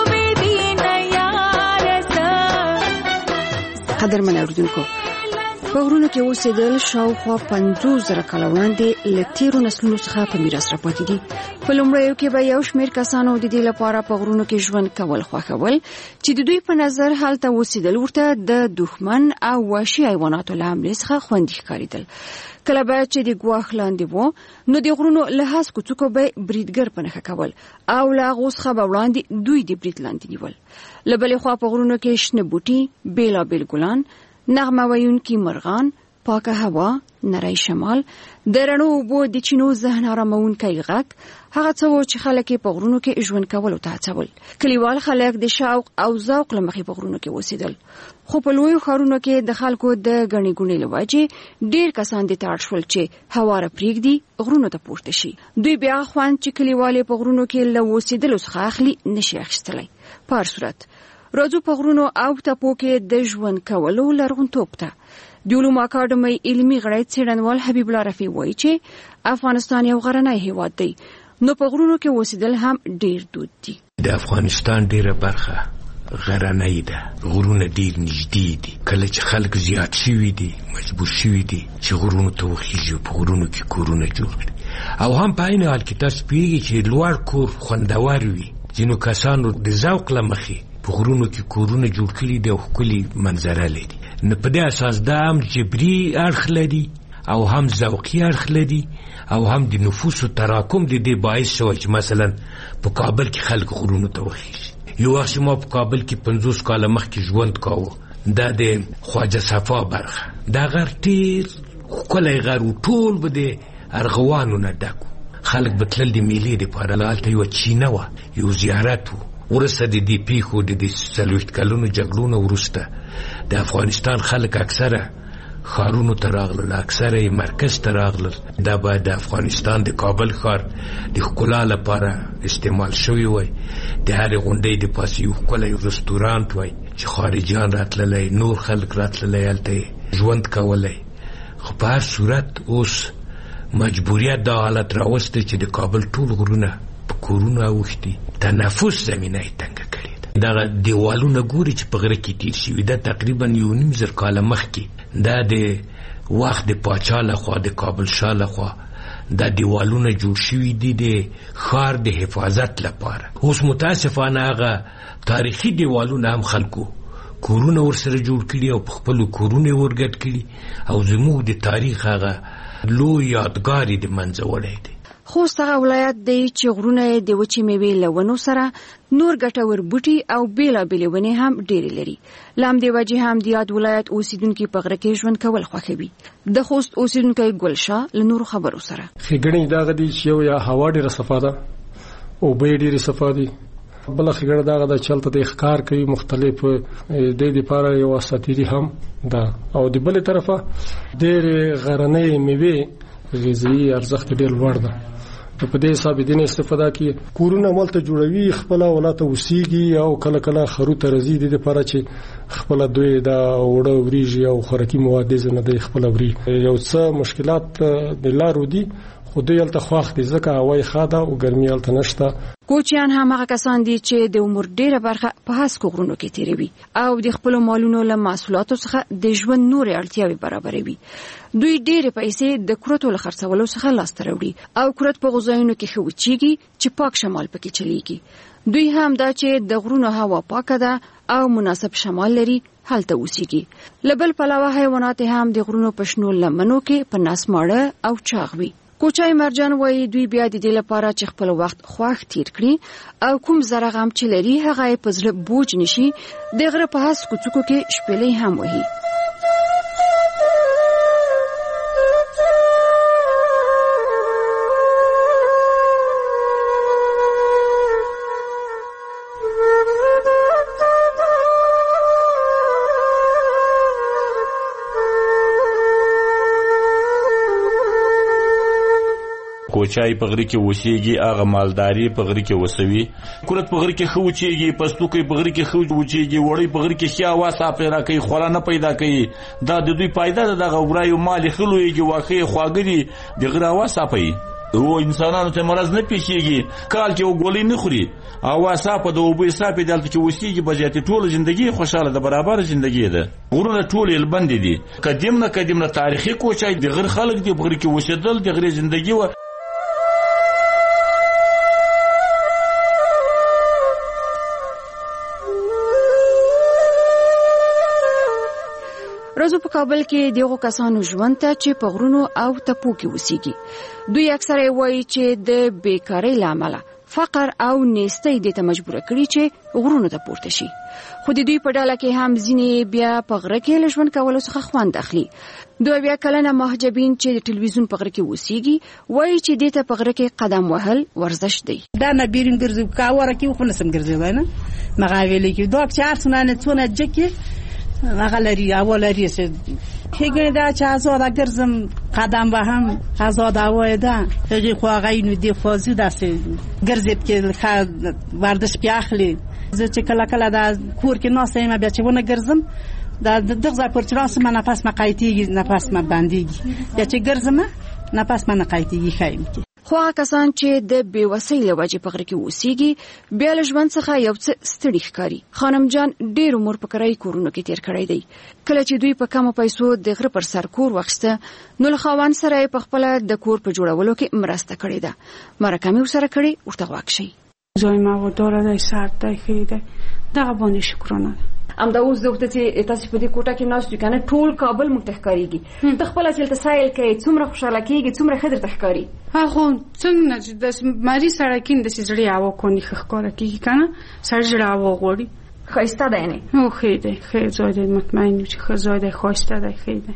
قدرمن اوریدونکو، په غرونو کې اوسېدل شاوخوا 50,000 کاله وړاندې له تیرو نسلونو څخه په میراث راپاتې دي. په لومړیو کې به یو شمېر کسانو د دې لپاره په غرونو کې ژوند کول خوښول چې د دوی په نظر هلته اوسېدل ورته د دښمن او وحشي حیواناتو له حملې څخه خوندي ښکارېدل. کله به چې د ګواښ لاندې وو نو د غرونو له هسکو څوکو به بریدګر په نښه کول او له هغو څخه به وړاندې دوی د برید لاندې نیول. له بلې خوا په غرونو کې شنه بوټي، بېلابېل ګلان، نغمه ویونکي مرغان، پاکه هوا، نری شمال، د رڼو اوبو د چینو ذهن آرامونکی غږ، هغه څه و چې خلک په غرونو کې ژوند کولو ته هڅول. کلیوال خلک د شوق او ذوق له مخې په غرونو کې اوسېدل، خو په لویو ښارونو کې د خلکو د ګڼې ګوڼې له وجې ډېر کسان دې ته اړ شول چې هواره پرېږدي غرونو ته پورته شي. دوی بیا خوند چې کلیوال په غرونو کې له اوسېدلو څخه اخلي نشي اخیستلی. په هر صورت راځو په غرونو او ټاپو کې د ژوند کولو لرغونتوب ته. د علومو اکاډمۍ علمي غړی څېړنوال حبیب الله رفیع وایي چې افغانستان یو غرنی هیواد دی، نو په غرونو کې اوسېدل هم ډېر دود دي. د افغانستان ډېره برخه غرنۍ ده، غرونه ډېر نږدې دي. کله چې خلک زیات شوي دي مجبور شوي دي چې غرونو ته وخیږي، په غرونو کې کورونه جوړ کړي، او هم په عین حال کې تاسو پوهېږئ چې لوړ کور خوندور وي. ځینو کسانو د ذوق له مخې په غرونو کې کورونه جوړ کړي دي او ښکلي منظره لري. نو په دې اساس دا هم جبري اړخ لري او هم ذوقي اړخ لري او هم د نفوسو تراکم د دې باعث شوی چې مثلا په کابل کې خلک غرونو ته وخیږي. یو وخت ما په کابل کې 50 کاله مخکې ژوند کاوه، دا د خواجه صفا برخه، دا غر ډېر ښکلی غر و، ټول به د ارغوانو نه ډک و. خلک به تلل د میلې دپاره، هلته یوه چینه وه، یو زیارت و. وروسته د دې پیښو د 40 کلونو جګړو نه وروسته د افغانستان خلک اکثره ښارونو ته راغلل، اکثره یې مرکز ته راغلل. دا باید د افغانستان د کابل ښار د ښکلا لپاره استعمال شوی وای. د هرې غونډۍ د پاسه یو ښکلی رستورانت وای چې خارجیان راتللی، نور خلک راتللی، هلته ژوند کولی. خو په هر صورت اوس مجبوریت دا حالت راوستی چې د کابل ټول غرونه په کورونو اوښتي، تنفس زمینه یې تنګه کړې ده. دغه دیوالونه ګوري چې په غره کې تیر شوي، دا تقریبا 1.5 کاله مخکې دا د وخت د پاچا لخوا، د کابل شاه لخوا دا دیوالونه جوړ شوي دي د ښار د حفاظت لپاره. اوس متاسفانه هغه تاریخي دیوالونه هم خلکو کورونه ورسره جوړ کړي او په خپلو کورونه یې ورګډ کړي او زموږ د تاریخ هغه لوی یادګار یې د منځه وړی دی. خوست هغه ولایت دی چې غرونه د وچې میوې له ونو سره نور ګټور بوټي او بیلابېلې ونې هم ډېرې لري. له همدې وجې هم د یاد ولایت اوسېدونکي په غره کې ژوند کول خوښوي. د خوست اوسېدونکی ګلشاه له نورو خبرو سره ښېګڼې دغه دي چې یو یا هوا ډېره صفا ده، اوبه یې ډېرې صفا دي. بله ښېګڼه دغه ده چې هلته د ښکار کوي مختلف دې دپاره یو اساطیري هم ده، او د بلې طرفه ډېرې غرنۍ میوې غذایي ارزښت ډېر لوړ ده. په دې حساب دې نه استفاده کوي، کورونه مالته جوړوي، خپل ولاته وسیږي او کله کله خرو ته رزي دي لپاره چې خپل دوی دا وړه وریږي او خوراکي مواد دې نه دی خپل وری. یو څه مشکلات د لارو دي، خو دوی هلته خوښ دي ځکه هوای ښه ده او ګرمي هلته نشته. کوچیان هم هغه کسان دي چې د عمر ډېره برخه په هسکو غرونو کې تیروي او د خپلو مالونو له محصولاتو څخه د ژوند نورې اړتیاوې برابروي. دوی ډېرې پیسې د کورتو له خرڅولو څخه لاسته راوړي او کورت په غذایونو کې ښه وچیږي چې پاک شمال پکې چلیږي. دوی هم دا چې د غرونو هوا پاکه ده او مناسب شمال لري هلته اوسیږي. له بل پلوه حیوانات هم د غرونو په شنو لمنو کې په نس ماړه او چاغ وي. کوچای مرجان وایي دوی بیا د دې لپاره چې خپل وخت خوښ تیر کړي او کوم زره غم چې لري هغه یې په زړه بوج نشي، د غره په هسکو څوکو کې شپېلې هم وهي. کوچای په غره کې وسیږي، هغه مالداري په غره کې وسوي، کورت په غره کې ښه وچیږي، پستوکۍ په غره کې ښه وچیږي، وړۍ په غره کې ښه هوا صاف پیدا کوي، خوله نه پیدا کوي. دا د دوی پیدا ده. دغه ورایو مالې ښه لویږي، واښه یې خواږه دي، د غره هوا صافوي. او انسانانو ته مرض نه پیښیږي کال کې وګولې نه خوري او واساپه د اوبو حساب دلته چې وسیږي بجاتي ټول ژوندۍ خوشاله د برابر ژوندۍ ده غرونه ټول البند دي قدیم نه تاریخي کوچای د غیر خلک دی بغیر کې وسیدل د غیر ژوندۍ و راځو په کابل کې دغه کسانو ژوند ته چې په غرونو او تپو کې اوسېږي دوی اکثره وایي چې د بیکاری لامل فقر او نیستۍ د ته مجبور کړي چې غرونو ته پورته شي خو د دوی په ډله کې هم ځینې بیا په غره کې له ژوند کولو څخه خوند اخلي دوی بیا کلنه محجبین چې د ټلویزیون په غره کې اوسېږي وایي چې د ته په غره کې قدم وهل ورزش دی دا نه بیرون ګرځي کاوره کې خو نسم ګرځي نه مغاویل کې دوه چار سنانه څونه جکه مغلری اولری سه هیګنه دا چې آزاد ګرځم قدم به هم آزاد وای دا هغه خو غین دی فازی داسې ګرځب کې ورزش پیاخلی زه چې کله کله دا کور کې ناسه بیا چې ونه ګرځم دا دغه پر تراس ما نفس ما قایتیږي نفس ما باندېږي بیا چې ګرځم نفس ما نه قایتیږي خایم خو هغه کسان چې د بیوسۍ له وجې په غره کې اوسېږي بیا له ژوند څخه یو څه ستړي ښکاري خانم جان ډېر عمر په کرایي کورونو کې تیر کړی دی کله چې دوی په کمو پیسو د غره پر سر کور واخیسته نو له خاوند سره یې په خپله د کور په جوړولو کې مرسته کړې ده مرکه مې ورسره کړې ورته غوږ شئ ځای ما وداره دی سرد دی ښې دی دغه باندې شکرانه ده همدا اوس دغه چې تاسو په دې کوټه کې ناست یو کنه ټول کابل مونږ ته ښکاریږي ته خپل چې تسایل کوي څومره خوشاله کیږي څومره خدر ته ښکاری هغه څنګه چې د ماري سره کې د سړی هوا کوي ښکاره کیږي کنه سړی هوا غوړي خاصه ده نه او خې ده خې زاده مطمئن چې خزاده خواسته ده خې ده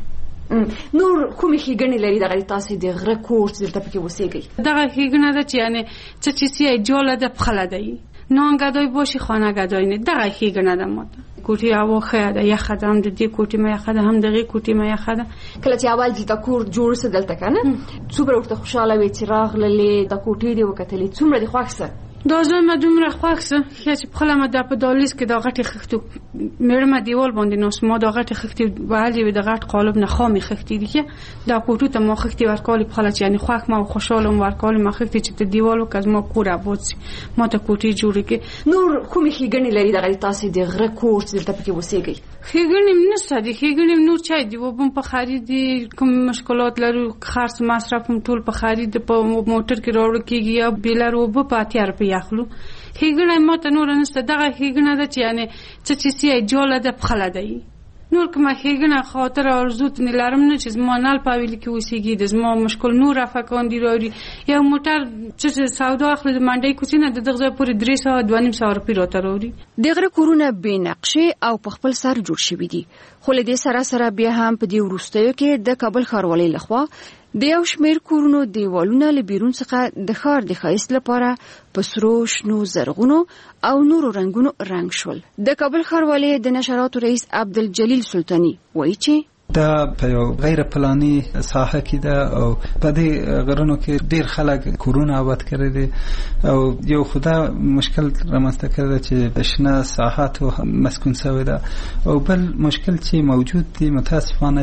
نور کومې ښېګڼې لري دغه تاسو د غره کور چې دلته پکې اوسېږئ دغه ښېګڼه ده چې یعنې څه سیه جوړه ده پخله دی نانگدای باشی خانه گدای نه دقیق ښېګڼه ده ماته کوټې هوا ښه ده یخه ده هم د دې کوټې مې یخه ده هم دغې کوټې مې یخه ده کله چې اول دلته کور جوړ سه دلته کنه څومره ورته خوشاله وې چې راغللې د کوټې دې وکتلې څومره دې خوښ سه دا زه ما دومره خوښ سه چې په خپله مې دا په دالیز کې دا غټې خښتو مېړه مې دیوال باندې ناست ما دا غټې خښتې وهلې وې د غټ قالب نه خامې خښتې دي چې دا کوټو ته ما خښتې ورکولې په خپله چې یعنې خوښ ما او خوشحاله م ورکولې ما خښتې چې د دیوال وکړه زما کور اباد سي ما ته کوټې جوړې کړې نور کومې ښېګڼې لري دغه تاسې د غره کور چې دلته پکې اوسېږئ ښېګڼې م نشته دي ښېګڼې م نور چای دي اوبه م په خرید دي کوم مشکلات لرو خرڅ مصرف م ټول په خرید په موټر کې راوړل کېږي یا بېلر اوبه په 80 روپۍ اخلو ښېګڼه ماته نوره نشته دغه ښېګڼه ده چې یعنې څه چې سیه جوړه ده پخله دی نور کومه ښېګڼه خاطر آرزو ترې لرم نه چې زما نل په حویلي کې اوسېږي د زما مشکل نور رفقان دي راوړي یو موټر چې سودا اخلي د منډۍ کوڅې نه د دغه ځای پورې 300-2.5 روپۍ راته راوړي د غره کورونه بې نقشې او په خپل سر جوړ شوي دي خو له دې سره بیا هم په دې وروستیو کې د کابل ښاروالۍ لخوا د یو شمېر کورونو دیوالونه له بیرون څخه د ښار د ښایست لپاره په سرو شنو زرغونو او نورو رنګونو رنګ شول د کابل ښاروالۍ د نشراتو رئیس عبدالجلیل سلطاني وایي چې دا په یو غیر پلاني ساحه کې ده او په دې غرونو کې ډیر خلک کورونه آباد کړي دي او یو خدا مشکل رامنځته کړی چې شنه ساحاتو مسکون شوی ده او بل مشکل چې موجود دی متاسفانه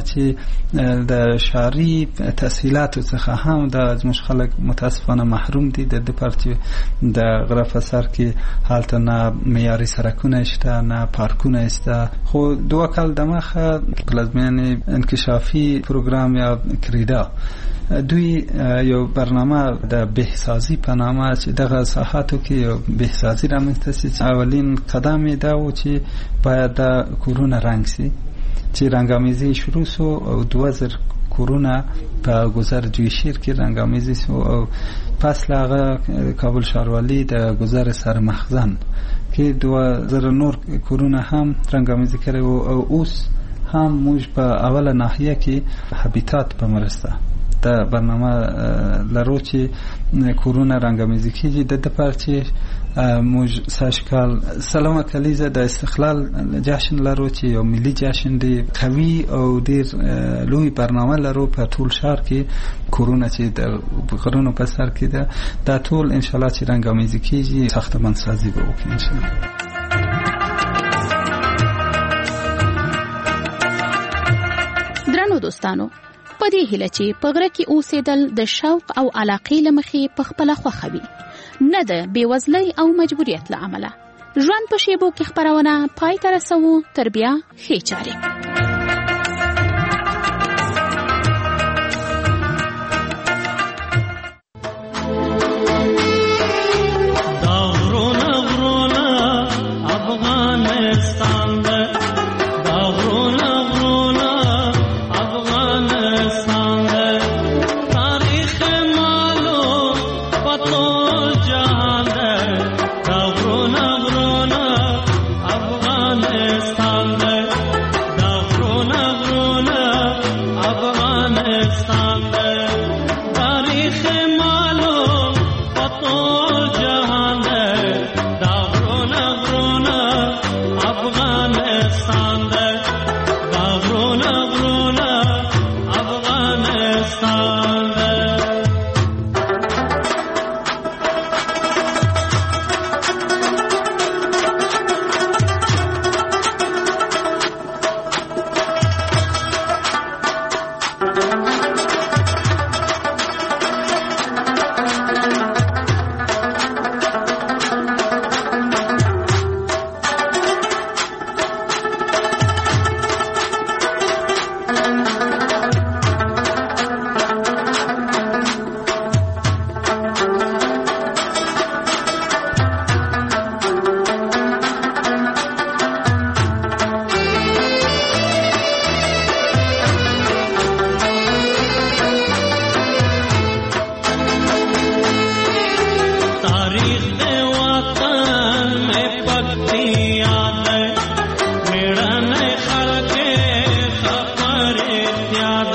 چې د شهري تسهیلاتو څخه هم د زموږ خلک متاسفانه محروم دي د پارتي د غره په سر کې حالت نه معیاري سړکونه شته نه پارکونه شته خو دوه کال دماغه پلازمینه انکشافی پروگرام یا کریدا دوی یو برنامه د بهسازی په نامه چې دغه ساحاتو کې یو بهسازی رامنځته شي اولین قدم دا و چې باید د کورونه رنګ شي چې رنګامیزي شروع سو او 2000 کورونه په گذر جویشیر کې رنګامیزي سو او پس لاغه کابل ښاروالۍ د گذر سر مخزن کې 2000 نور کورونه هم رنګامیزي کړي او اوس هم موږ په اوله ناحیه کې هابیتات په مرسته د برنامه لرو چې کورونه رنګامیزي کیږي د لپاره چې موږ ساشکال سلام کلیزه د استقلال جشن لرو چې یو ملي جشن دی قوي او ډیر لوی برنامه لرو په ټول شهر کې کورونه چې د غرونو په سر کې ده دا ټول ان شاء الله چې رنګامیزي کیږي ساختمان سازي به وکړي ان شاء الله درنو دوستانو په دې هیله چې په غره کې اوسېدل د شوق او علاقې له مخې په خپله خوښه وي، نه د بېوزلۍ او مجبوریت له امله. ژوند په شیبو کې خپرونه پای ته رسوو، تر بیا ښې چارې. याद